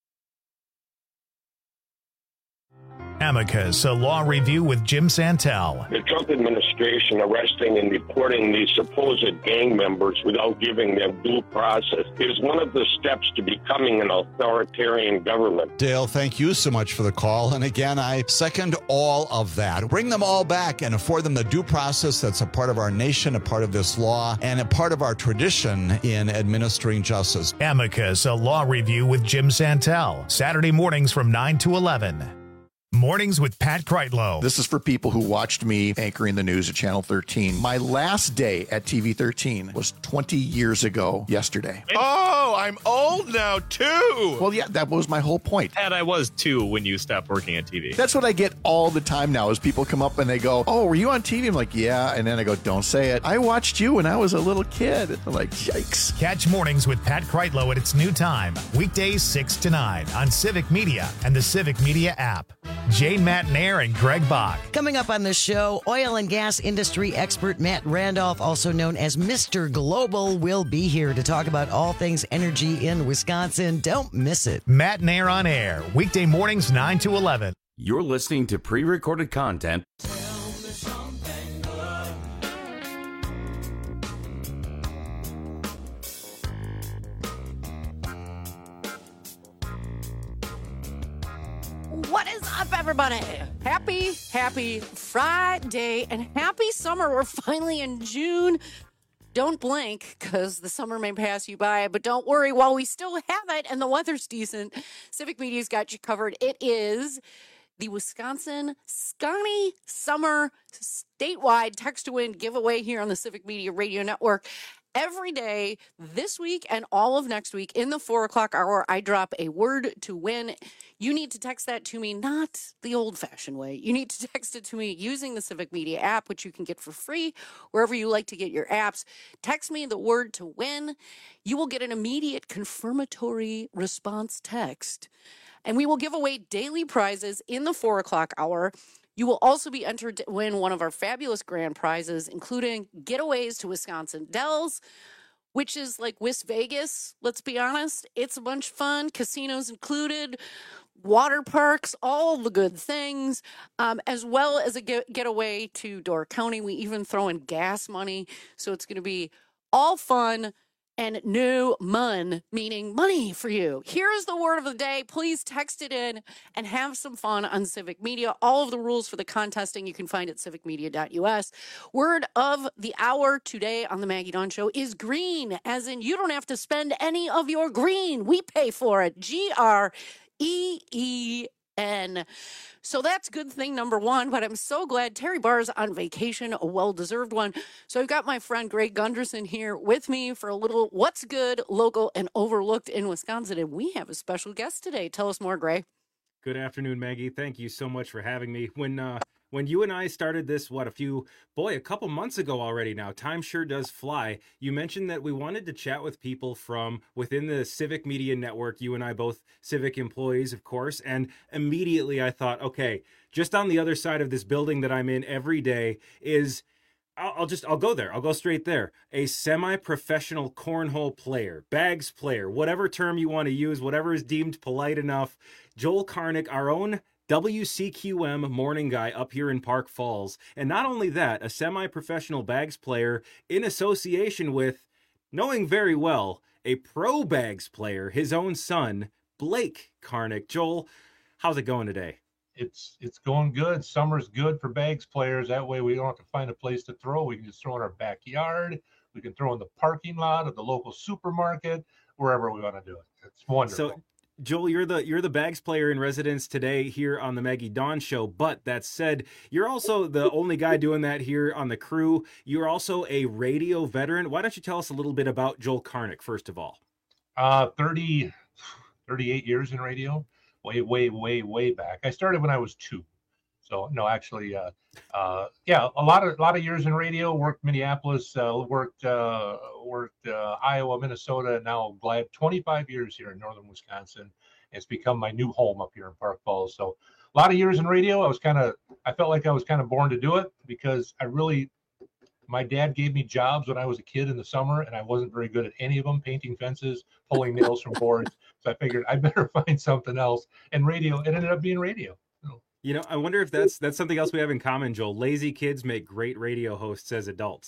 Amicus, a law review with Jim Santel. The Trump administration arresting and deporting these supposed gang members without giving them due process is one of the steps to becoming an authoritarian government. Dale, thank you so much for the call. And again, I second all of that. Bring them all back and afford them the due process that's a part of our nation, a part of this law, and a part of our tradition in administering justice. Amicus, a law review with Jim Santel. Saturday mornings from nine to eleven. Mornings with Pat Kreitlow. This is for people who watched me anchoring the news at Channel thirteen. My last day at T V thirteen was twenty years ago yesterday. Oh, I'm old now, too. Well, yeah, that was my whole point. And I was, too, when you stopped working at T V. That's what I get all the time now is people come up and they go, oh, were you on T V? I'm like, yeah. And then I go, don't say it. I watched you when I was a little kid. I'm like, yikes. Catch Mornings with Pat Kreitlow at its new time, weekdays six to nine on Civic Media and the Civic Media app. Jane Matnair and Greg Bach. Coming up on the show, oil and gas industry expert Matt Randolph, also known as Mister Global, will be here to talk about all things energy in Wisconsin. Don't miss it. Matnair on air, weekday mornings nine to eleven. You're listening to pre-recorded content. What is up, everybody? Happy, happy Friday and happy summer. We're finally in June. Don't blink because the summer may pass you by, but don't worry while we still have it and the weather's decent. Civic Media's got you covered. It is the Wisconsin Scotty Summer statewide text to win giveaway here on the Civic Media Radio Network. Every day this week and all of next week in the four o'clock hour, I drop a word to win. You need to text that to me, not the old-fashioned way. You need to text it to me using the Civic Media app, which you can get for free wherever you like to get your apps. Text me the word to win. You will get an immediate confirmatory response text, and we will give away daily prizes in the four o'clock hour. You will also be entered to win one of our fabulous grand prizes, including getaways to Wisconsin Dells, which is like West Vegas, let's be honest. It's a bunch of fun, casinos included, water parks, all the good things, um, as well as a get- getaway to Door County. We even throw in gas money, so it's going to be all fun and no mun, meaning money for you. Here is the word of the day. Please text it in and have some fun on Civic Media. All of the rules for the contesting you can find at civic media dot u s. Word of the hour today on the Maggie Dawn Show is green, as in you don't have to spend any of your green. We pay for it. G R E E N. So that's good thing number one, but I'm so glad Terry Barr's on vacation, a well-deserved one. So I've got my friend Greg Gunderson here with me for a little what's good, local, and overlooked in Wisconsin. And we have a special guest today. Tell us more, Greg. Good afternoon, Maggie. Thank you so much for having me. When uh, when you and I started this, what, a few, boy, a couple months ago already now, time sure does fly. You mentioned that we wanted to chat with people from within the Civic Media Network, you and I both Civic employees, of course, and immediately I thought, okay, just on the other side of this building that I'm in every day is, I'll, I'll just, I'll go there, I'll go straight there, a semi-professional cornhole player, bags player, whatever term you want to use, whatever is deemed polite enough, Joel Karnick, our own W C Q M morning guy up here in Park Falls. And not only that, a semi-professional bags player in association with, knowing very well, a pro bags player, his own son, Blake Karnick. Joel, how's it going today? It's it's going good. Summer's good for bags players. That way we don't have to find a place to throw. We can just throw in our backyard. We can throw in the parking lot of the local supermarket, wherever we want to do it. It's wonderful. So, Joel, you're the you're the bags player in residence today here on the Maggie Dawn Show. But that said, you're also the only guy doing that here on the crew. You're also a radio veteran. Why don't you tell us a little bit about Joel Karnick, first of all? Uh, thirty, thirty-eight years in radio. Way, way, way, way back. I started when I was two. So no, actually, uh, uh, yeah, a lot of a lot of years in radio. Worked Minneapolis, uh, worked uh, worked uh, Iowa, Minnesota, and now glad twenty-five years here in northern Wisconsin. It's become my new home up here in Park Falls. So a lot of years in radio. I was kind of, I felt like I was kind of born to do it because I really, my dad gave me jobs when I was a kid in the summer, and I wasn't very good at any of them, painting fences, pulling nails from boards. So I figured I better find something else. And radio, it ended up being radio. You know, I wonder if that's that's something else we have in common, Joel. Lazy kids make great radio hosts as adults.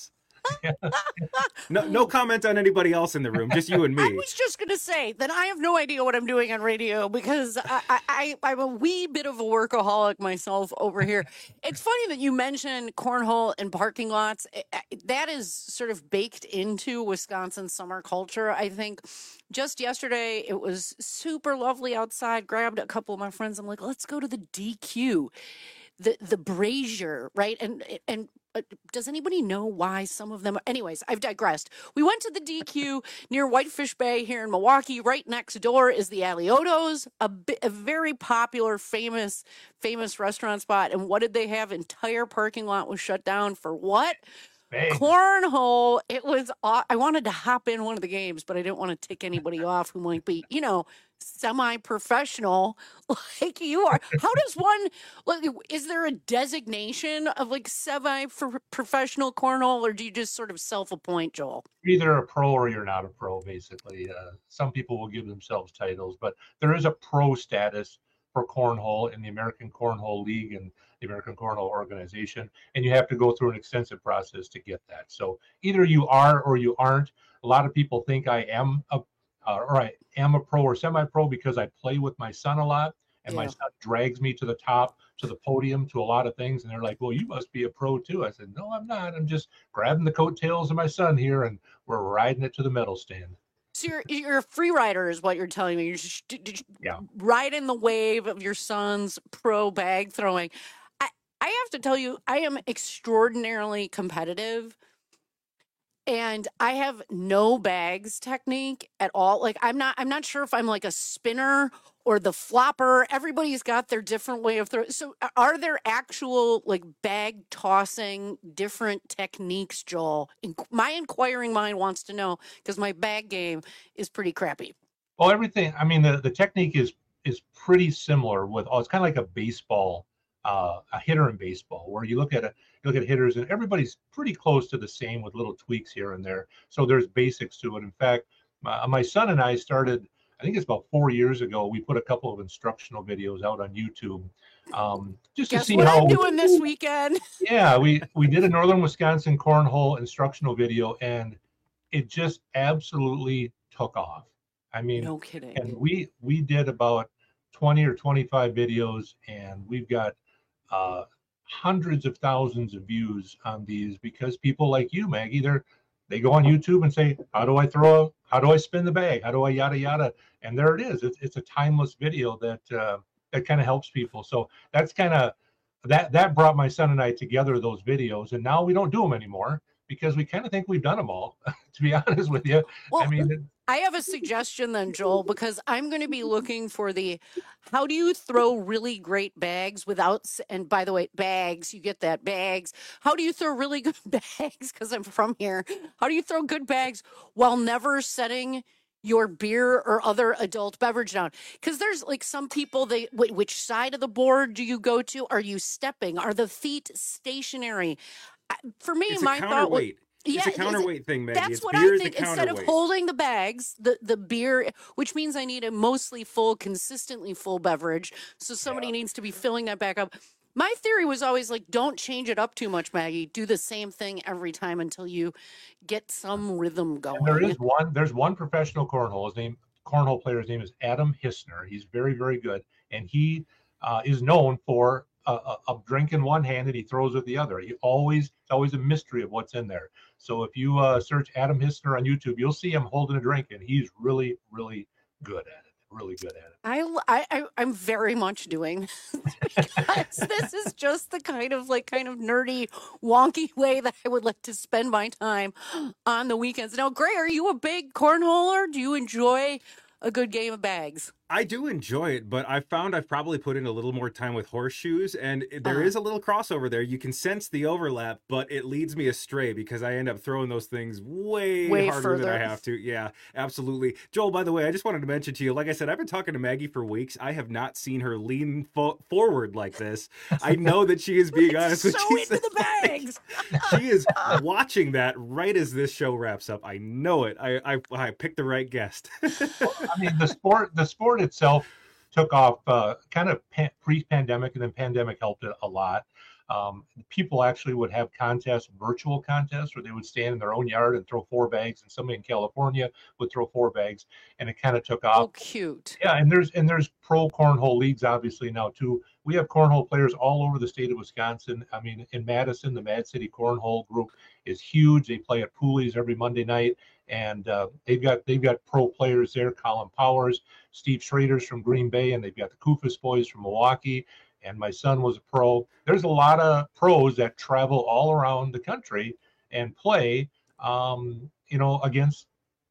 No, no comment on anybody else in the room, just you and me. I was just going to say that I have no idea what I'm doing on radio because I, I, I, I'm a wee bit of a workaholic myself over here. It's funny that you mentioned cornhole and parking lots. That is sort of baked into Wisconsin summer culture. I think just yesterday it was super lovely outside. Grabbed a couple of my friends. I'm like, let's go to the D Q, the the Brazier, right? And and. Uh, does anybody know why some of them? Anyways, I've digressed. We went to the D Q near Whitefish Bay here in Milwaukee. Right next door is the Aliotos, a, bi- a very popular, famous, famous restaurant spot. And what did they have? Entire parking lot was shut down for what? Hey. Cornhole. It was. Uh, I wanted to hop in one of the games, but I didn't want to tick anybody off who might be, you know, semi-professional like you are. How does one, like, is there a designation of like semi-professional cornhole, or do you just sort of self-appoint, Joel? You're either a pro or you're not a pro, basically. Uh, some people will give themselves titles, but there is a pro status for cornhole in the American Cornhole League and the American Cornhole Organization, and you have to go through an extensive process to get that. So either you are or you aren't. A lot of people think I am a Uh, or I am a pro or semi-pro because I play with my son a lot, and yeah. my son drags me to the top, to the podium, to a lot of things. And they're like, well, you must be a pro too. I said, no, I'm not. I'm just grabbing the coattails of my son here, and we're riding it to the medal stand. So you're, you're a free rider is what you're telling me. You're just, just yeah. riding the wave of your son's pro bag throwing. I, I have to tell you, I am extraordinarily competitive. And I have no bags technique at all. Like I'm not, I'm not sure if I'm like a spinner or the flopper. Everybody's got their different way of throwing. So are there actual like bag tossing different techniques, Joel? In- my inquiring mind wants to know because my bag game is pretty crappy. Well, everything, I mean, the, the technique is, is pretty similar with, oh, it's kind of like a baseball, uh, a hitter in baseball, where you look at it, look at hitters and everybody's pretty close to the same with little tweaks here and there. So there's basics to it. In fact, my, my son and I started, I think it's about four years ago, we put a couple of instructional videos out on YouTube. Um, just Guess to see what how I'm doing this weekend. Yeah, we, we did a Northern Wisconsin cornhole instructional video, and it just absolutely took off. I mean, no kidding. And we, we did about twenty or twenty-five videos, and we've got uh, hundreds of thousands of views on these because people like you, Maggie, they're they go on YouTube and say, how do I throw, how do I spin the bag? How do I yada, yada? And there it is. It's, it's a timeless video that, uh, that kind of helps people. So that's kind of, that, that brought my son and I together, those videos. And now we don't do them anymore because we kind of think we've done them all, to be honest with you. Well, I mean, I have a suggestion then, Joel, because I'm going to be looking for the, how do you throw really great bags without, and by the way, bags, you get that, bags. How do you throw really good bags? Because I'm from here. How do you throw good bags while never setting your beer or other adult beverage down? Because there's like some people, they, which side of the board do you go to? Are you stepping? Are the feet stationary? For me, it's my a thought was, It's yeah, a counterweight thing, Maggie. That's it's what beer I think. Instead of holding the bags, the, the beer, which means I need a mostly full, consistently full beverage. So somebody yeah. needs to be filling that back up. My theory was always like, don't change it up too much, Maggie. Do the same thing every time until you get some rhythm going. And there is one, there's one professional cornhole. His name, cornhole player's name is Adam Hissner. He's very, very good. And he uh, is known for a, a, a drink in one hand and he throws with the other. He always, it's always a mystery of what's in there. So if you uh, search Adam Hissner on YouTube, you'll see him holding a drink, and he's really, really good at it. Really good at it. I, I, I'm very much doing because this is just the kind of like kind of nerdy, wonky way that I would like to spend my time on the weekends. Now, Gray, are you a big cornholer? Do you enjoy a good game of bags? I do enjoy it, but I found I've probably put in a little more time with horseshoes, and there uh-huh. is a little crossover there. You can sense the overlap, but it leads me astray because I end up throwing those things way, way harder further. than I have to. Yeah, absolutely. Joel, by the way, I just wanted to mention to you, like I said, I've been talking to Maggie for weeks. I have not seen her lean fo- forward like this. I know that she is being honest so with you. into the bags. She is watching that right as this show wraps up. I know it. I I, I picked the right guest. Well, I mean, the sport, the sport itself took off uh, kind of pan- pre-pandemic, and then pandemic helped it a lot. Um, people actually would have contests, virtual contests, where they would stand in their own yard and throw four bags, and somebody in California would throw four bags, and it kind of took off. Oh, cute. Yeah, and there's and there's pro cornhole leagues obviously now too. We have cornhole players all over the state of Wisconsin. I mean, in Madison, the Mad City Cornhole Group is huge. They play at Pooley's every Monday night, and uh, they've got they've got pro players there. Colin Powers, Steve Schrader's from Green Bay, and they've got the Kufis boys from Milwaukee. And my son was a pro. There's a lot of pros that travel all around the country and play, um, you know, against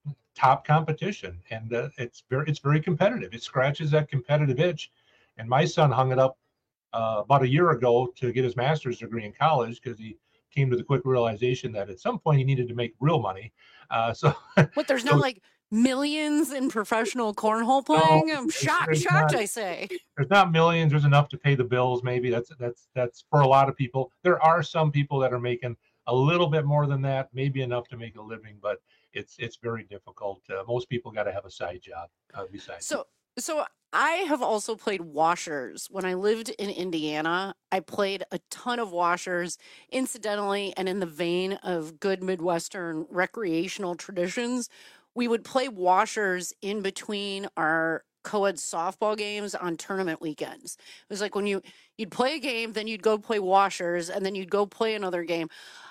top competition, and uh, it's very it's very competitive. It scratches that competitive itch. And my son hung it up uh, about a year ago to get his master's degree in college because he came to the quick realization that at some point he needed to make real money. Uh, so, what? There's so, not like millions in professional cornhole playing. No, I'm shocked. there's Shocked, not. I say. There's not millions. There's enough to pay the bills. Maybe that's that's that's for a lot of people. There are some people that are making a little bit more than that, maybe enough to make a living, but it's it's very difficult. Uh, most people got to have a side job uh, besides. So, so I have also played washers. When I lived in Indiana, I played a ton of washers. Incidentally, and in the vein of good Midwestern recreational traditions, we would play washers in between our co-ed softball games on tournament weekends. It was like when you you'd play a game, then you'd go play washers, and then you'd go play another game.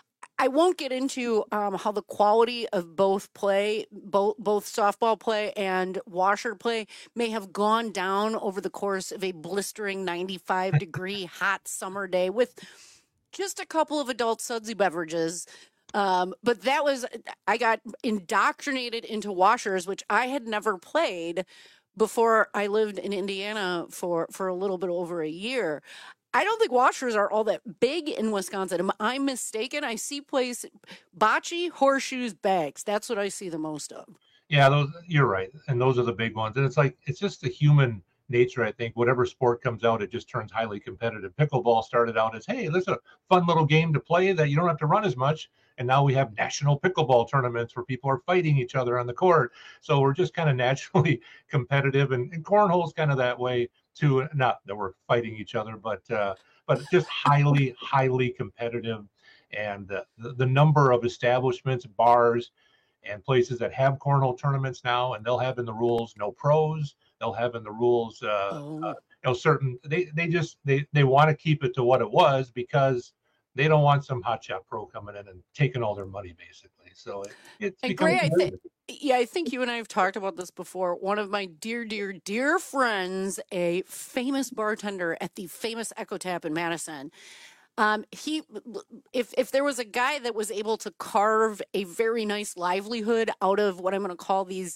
I won't get into um, how the quality of both play, both both softball play and washer play, may have gone down over the course of a blistering ninety-five degree hot summer day with just a couple of adult sudsy beverages. Um, but that was, I got indoctrinated into washers, which I had never played before I lived in Indiana for, for a little bit over a year. I don't think washers are all that big in Wisconsin. Am I mistaken? I see place bocce, horseshoes, bags. That's what I see the most of. Yeah, those you're right. And those are the big ones. And it's like, it's just the human nature, I think. Whatever sport comes out, it just turns highly competitive. Pickleball started out as, hey, this is a fun little game to play that you don't have to run as much. And now we have national pickleball tournaments where people are fighting each other on the court. So we're just kind of naturally competitive. And, and cornhole is kind of that way too. Not that we're fighting each other, but uh, but just highly, highly competitive. And uh, the, the number of establishments, bars, and places that have cornhole tournaments now, and they'll have in the rules no pros. They'll have in the rules, uh, oh. uh, you know, certain. They they just they they want to keep it to what it was because they don't want some hotshot pro coming in and taking all their money, basically. So it, it's and Gray, I think, yeah, I think you and I have talked about this before. One of my dear, dear, dear friends, a famous bartender at the famous Echo Tap in Madison. Um, he, if if there was a guy that was able to carve a very nice livelihood out of what I'm going to call these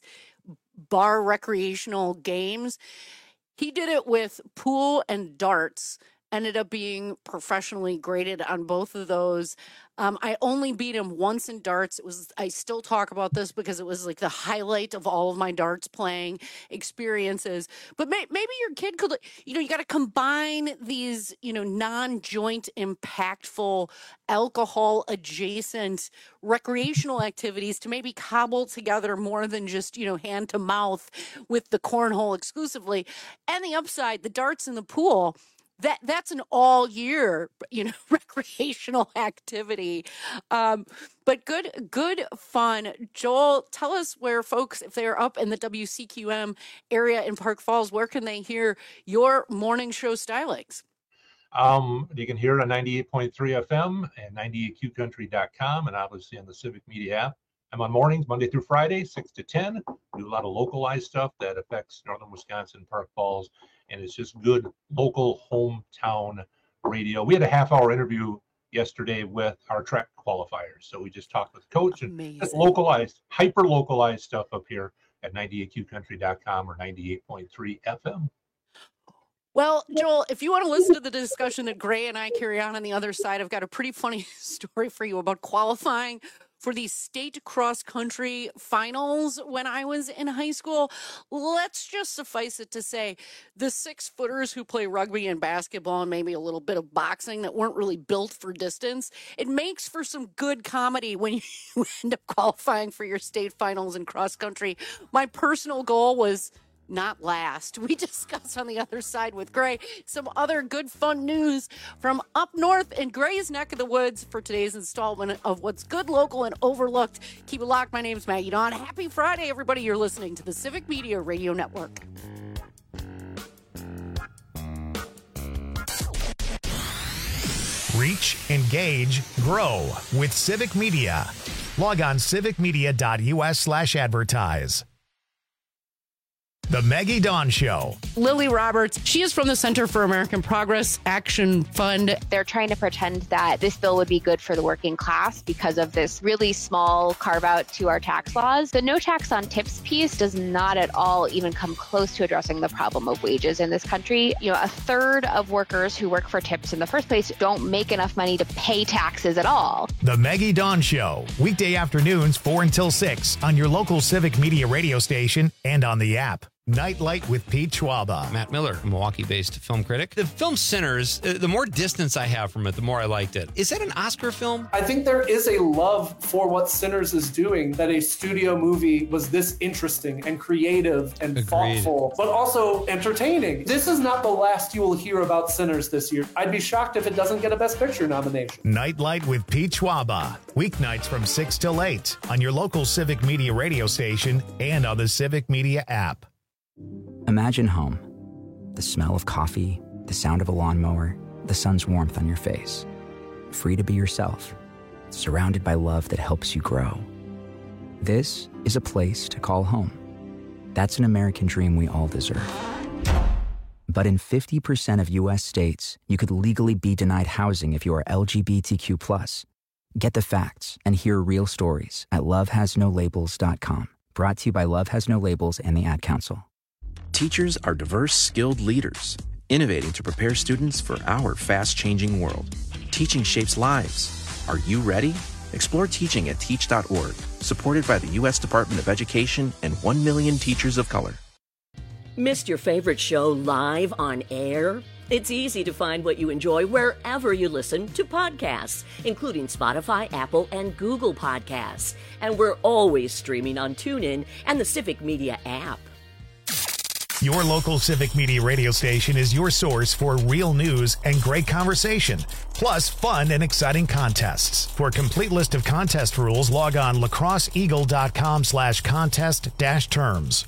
bar recreational games, he did it with pool and darts. Ended up being professionally graded on both of those. Um, I only beat him once in darts. It was, I still talk about this because it was like the highlight of all of my darts playing experiences. But may, maybe your kid could, you know, you got to combine these, you know, non-joint impactful, alcohol adjacent recreational activities to maybe cobble together more than just, you know, hand to mouth with the cornhole exclusively. And the upside, the darts in the pool, That that's an all year, you know, recreational activity, um, but good, good fun. Joel, tell us where folks, if they're up in the W C Q M area in Park Falls, where can they hear your morning show stylings? Um, you can hear it on ninety-eight point three F M and ninety-eight Q country dot com, and obviously on the Civic Media app. I'm on mornings, Monday through Friday, six to ten. Do a lot of localized stuff that affects northern Wisconsin, Park Falls, and it's just good local hometown radio. We had a half hour interview yesterday with our track qualifiers. So we just talked with the coach and just localized, hyper localized stuff up here at ninety-eight Q country dot com or ninety-eight point three F M. Well, Joel, if you want to listen to the discussion that Gray and I carry on on the other side, I've got a pretty funny story for you about qualifying for the state cross country finals when I was in high school. Let's just suffice it to say the six footers who play rugby and basketball and maybe a little bit of boxing that weren't really built for distance, it makes for some good comedy when you end up qualifying for your state finals in cross country. My personal goal was not last. We discuss on the other side with Gray some other good, fun news from up north in Gray's neck of the woods for today's installment of What's Good, Local, and Overlooked. Keep it locked. My name's Maggie Dawn. Happy Friday, everybody. You're listening to the Civic Media Radio Network. Reach, engage, grow with Civic Media. Log on civicmedia.us slash advertise. The Maggie Dawn Show. Lily Roberts, she is from the Center for American Progress Action Fund. They're trying to pretend that this bill would be good for the working class because of this really small carve out to our tax laws. The no tax on tips piece does not at all even come close to addressing the problem of wages in this country. You know, a third of workers who work for tips in the first place don't make enough money to pay taxes at all. The Maggie Dawn Show, weekday afternoons four until six on your local Civic Media radio station and on the app. Nightlight with Pete Schwaba. Matt Miller, a Milwaukee-based film critic. The film Sinners, uh, the more distance I have from it, the more I liked it. Is that an Oscar film? I think there is a love for what Sinners is doing, that a studio movie was this interesting and creative and Agreed. thoughtful, but also entertaining. This is not the last you will hear about Sinners this year. I'd be shocked if it doesn't get a Best Picture nomination. Nightlight with Pete Schwaba. Weeknights from six till eight on your local Civic Media radio station and on the Civic Media app. Imagine home. The smell of coffee, the sound of a lawnmower, the sun's warmth on your face. Free to be yourself, surrounded by love that helps you grow. This is a place to call home. That's an American dream we all deserve. But in fifty percent of U S states, you could legally be denied housing if you are L G B T Q plus. Get the facts and hear real stories at love has no labels dot com. Brought to you by Love Has No Labels and the Ad Council. Teachers are diverse, skilled leaders, innovating to prepare students for our fast-changing world. Teaching shapes lives. Are you ready? Explore teaching at teach dot org, supported by the U S Department of Education and one million teachers of color. Missed your favorite show live on air? It's easy to find what you enjoy wherever you listen to podcasts, including Spotify, Apple, and Google Podcasts. And we're always streaming on TuneIn and the Civic Media app. Your local Civic Media radio station is your source for real news and great conversation, plus fun and exciting contests. For a complete list of contest rules, log on lacrosseeagle.com slash contest dash terms.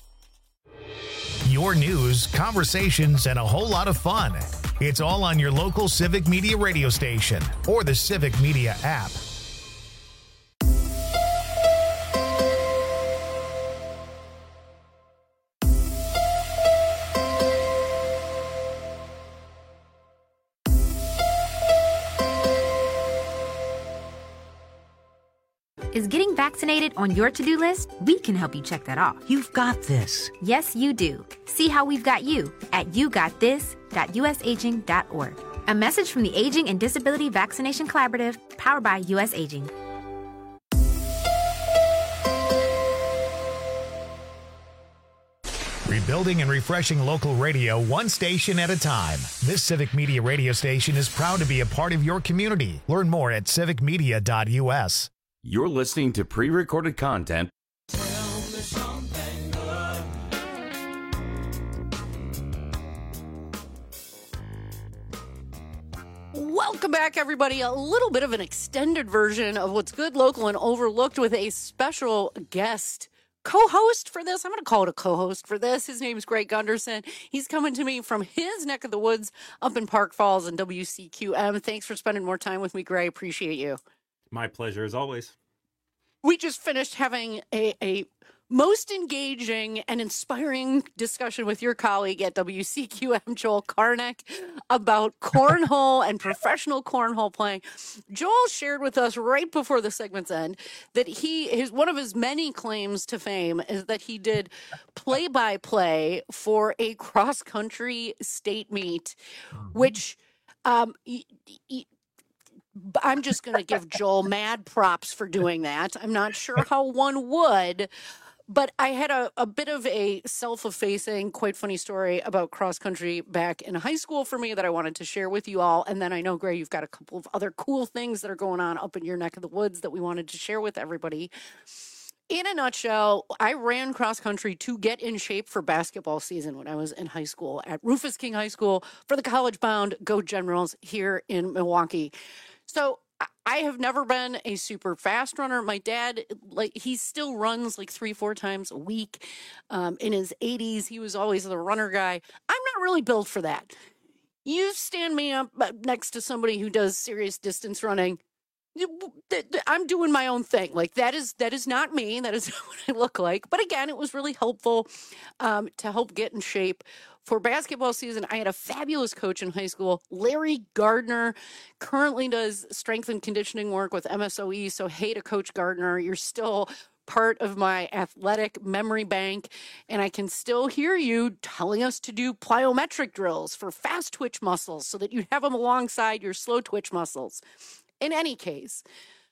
Your news, conversations, and a whole lot of fun. It's all on your local Civic Media radio station or the Civic Media app. Is getting vaccinated on your to-do list? We can help you check that off. You've got this. Yes, you do. See how we've got you at you got this dot u s aging dot org. A message from the Aging and Disability Vaccination Collaborative, powered by U S Aging. Rebuilding and refreshing local radio one station at a time. This Civic Media radio station is proud to be a part of your community. Learn more at civic media dot u s. You're listening to pre-recorded content. Welcome back, everybody. A little bit of an extended version of What's Good, Local, and Overlooked with a special guest co-host for this. I'm going to call it a co-host for this. His name's Greg Gunderson. He's coming to me from his neck of the woods up in Park Falls and W C Q M. Thanks for spending more time with me, Greg. Appreciate you. My pleasure, as always. We just finished having a, a most engaging and inspiring discussion with your colleague at W C Q M, Joel Karnick, about cornhole and professional cornhole playing. Joel shared with us right before the segment's end that he his one of his many claims to fame is that he did play-by-play for a cross-country state meet, which um, y- y- I'm just going to give Joel mad props for doing that. I'm not sure how one would, but I had a, a bit of a self-effacing, quite funny story about cross-country back in high school for me that I wanted to share with you all. And then I know, Gray, you've got a couple of other cool things that are going on up in your neck of the woods that we wanted to share with everybody. In a nutshell, I ran cross country to get in shape for basketball season when I was in high school at Rufus King High School for the college bound Go Generals here in Milwaukee. So I have never been a super fast runner. My dad, like, he still runs like three, four times a week. Um, in his eighties, he was always the runner guy. I'm not really built for that. You stand me up next to somebody who does serious distance running, I'm doing my own thing. Like, that is that is not me. That is not what I look like. But again, it was really helpful um, to help get in shape for basketball season. I had a fabulous coach in high school, Larry Gardner, currently does strength and conditioning work with M S O E. So hey to Coach Gardner, you're still part of my athletic memory bank, and I can still hear you telling us to do plyometric drills for fast twitch muscles so that you have them alongside your slow twitch muscles. In any case,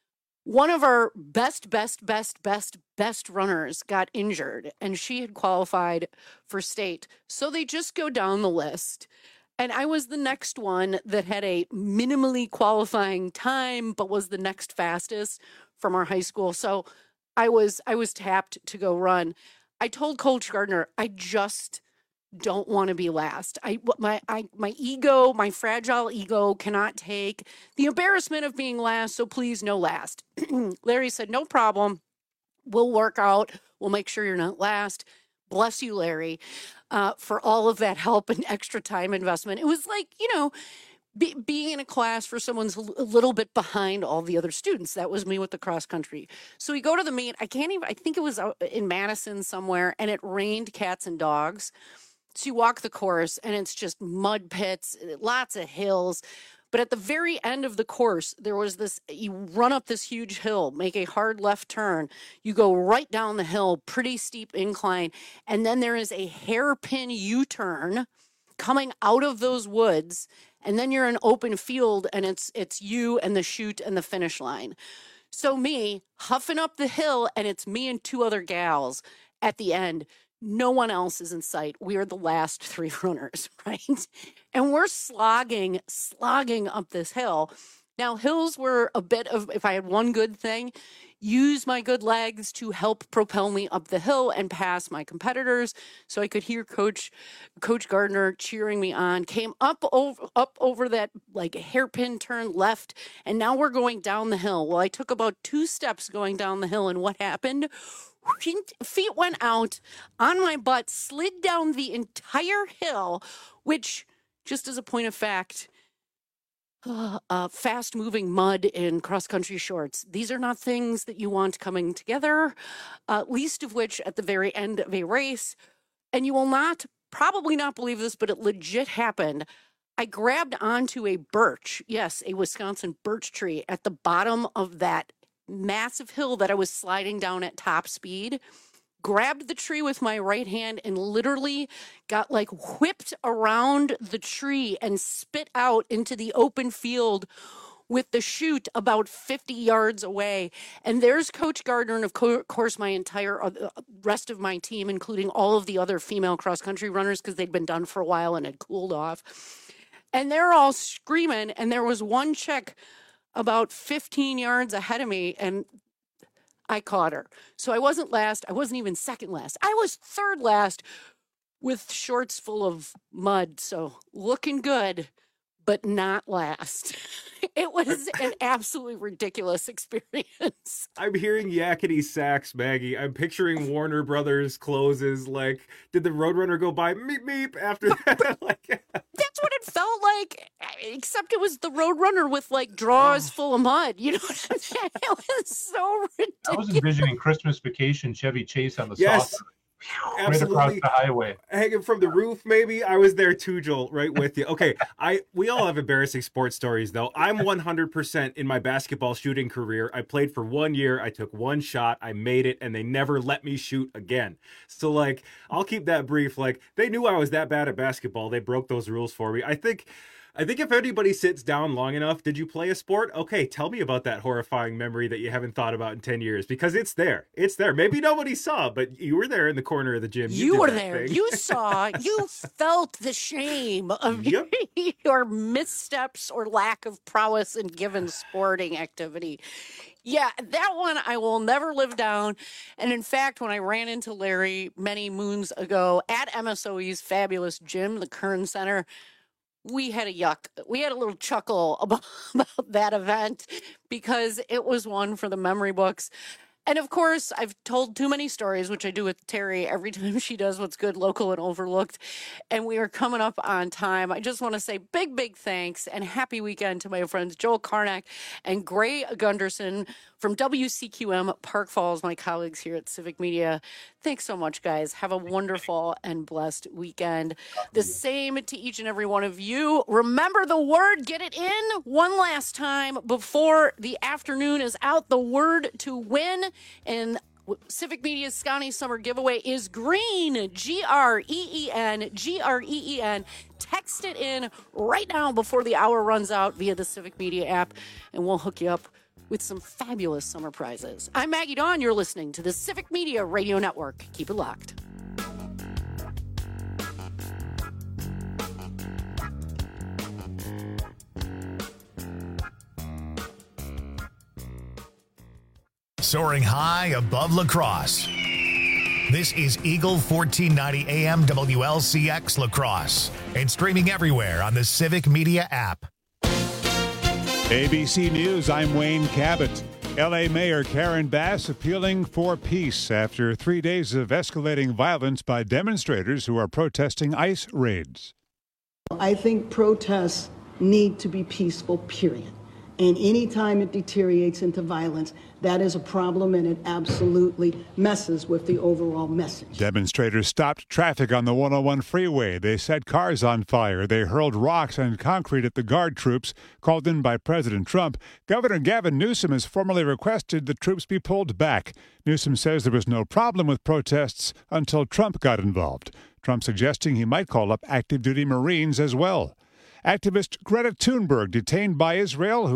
one of our best, best, best, best, best runners got injured, and she had qualified for state. So they just go down the list. And I was the next one that had a minimally qualifying time, but was the next fastest from our high school. So I was I was tapped to go run. I told Coach Gardner, I just don't want to be last. I my I my ego, my fragile ego cannot take the embarrassment of being last, so please no last. Larry said, no problem. We'll work out. We'll make sure you're not last. Bless you, Larry, uh, for all of that help and extra time investment. It was like, you know, be, being in a class for someone's a little bit behind all the other students. That was me with the cross country. So we go to the meet. I can't even, I think it was out in Madison somewhere, and it rained cats and dogs. So you walk the course, and it's just mud pits, lots of hills. But at the very end of the course, there was this, you run up this huge hill, make a hard left turn. You go right down the hill, pretty steep incline. And then there is a hairpin U-turn coming out of those woods. And then you're in open field, and it's it's you and the chute and the finish line. So me, huffing up the hill, and it's me and two other gals at the end. No one else is in sight. We are the last three runners, right? And we're slogging, slogging up this hill. Now, hills were a bit of, if I had one good thing, use my good legs to help propel me up the hill and past my competitors. So I could hear Coach Coach Gardner cheering me on. Came up over, up over that like hairpin turn left, and now we're going down the hill. Well, I took about two steps going down the hill, and what happened? Feet went out on my butt, slid down the entire hill, which, just as a point of fact, uh, uh, fast-moving mud in cross-country shorts, these are not things that you want coming together, uh, least of which at the very end of a race. And you will not, probably not believe this, but it legit happened. I grabbed onto a birch, yes, a Wisconsin birch tree at the bottom of that massive hill that I was sliding down at top speed, grabbed the tree with my right hand and literally got like whipped around the tree and spit out into the open field with the chute about fifty yards away. And there's Coach Gardner and of course my entire uh, rest of my team, including all of the other female cross-country runners because they'd been done for a while and had cooled off. And they're all screaming, and there was one chick about fifteen yards ahead of me, and I caught her. So I wasn't last. I wasn't even second last. I was third last with shorts full of mud. So looking good, but not last. It was an absolutely ridiculous experience. I'm hearing yakety sax, Maggie. I'm picturing Warner Brothers closes. Like, did the Roadrunner go by meep meep after that? Like, that's what it felt like, except it was the Roadrunner with like drawers oh. full of mud. You know what I'm saying? It was so ridiculous. I was envisioning Christmas Vacation Chevy Chase on the yes. saucer. Right across the highway, hanging from the roof. Maybe I was there too, Joel. Right with you. Okay, I we all have embarrassing sports stories, though. I'm one hundred percent in my basketball shooting career. I played for one year. I took one shot. I made it, and they never let me shoot again. So, like, I'll keep that brief. Like, they knew I was that bad at basketball. They broke those rules for me. I think. I think if anybody sits down long enough, did you play a sport? Okay, tell me about that horrifying memory that you haven't thought about in ten years, because it's there. It's there. Maybe nobody saw, but you were there in the corner of the gym. You, You were there. Thing. You saw. You felt the shame of yep. your missteps or lack of prowess in given sporting activity. Yeah, that one I will never live down. And in fact, when I ran into Larry many moons ago at M S O E's fabulous gym, the Kern Center, we had a yuck. We had a little chuckle about, about that event because it was one for the memory books. And of course, I've told too many stories, which I do with Terry every time she does What's Good, Local, and Overlooked. And we are coming up on time. I just want to say big, big thanks and happy weekend to my friends Joel Karnak and Gray Gunderson from W C Q M Park Falls, my colleagues here at Civic Media. Thanks so much, guys. Have a wonderful and blessed weekend. The same to each and every one of you. Remember the word. Get it in one last time before the afternoon is out. The word to win in Civic Media's Scotty Summer Giveaway is green, G R E E N, G R E E N. Text it in right now before the hour runs out via the Civic Media app, and we'll hook you up with some fabulous summer prizes. I'm Maggie Dawn. You're listening to the Civic Media Radio Network. Keep it locked. Soaring high above La Crosse. This is Eagle fourteen ninety A M W L C X La Crosse and streaming everywhere on the Civic Media app. A B C News, I'm Wayne Cabot. L A Mayor Karen Bass appealing for peace after three days of escalating violence by demonstrators who are protesting ICE raids. I think protests need to be peaceful, period. And anytime it deteriorates into violence, that is a problem, and it absolutely messes with the overall message. Demonstrators stopped traffic on the one oh one freeway. They set cars on fire. They hurled rocks and concrete at the guard troops called in by President Trump. Governor Gavin Newsom has formally requested the troops be pulled back. Newsom says there was no problem with protests until Trump got involved. Trump suggesting he might call up active duty Marines as well. Activist Greta Thunberg detained by Israel, who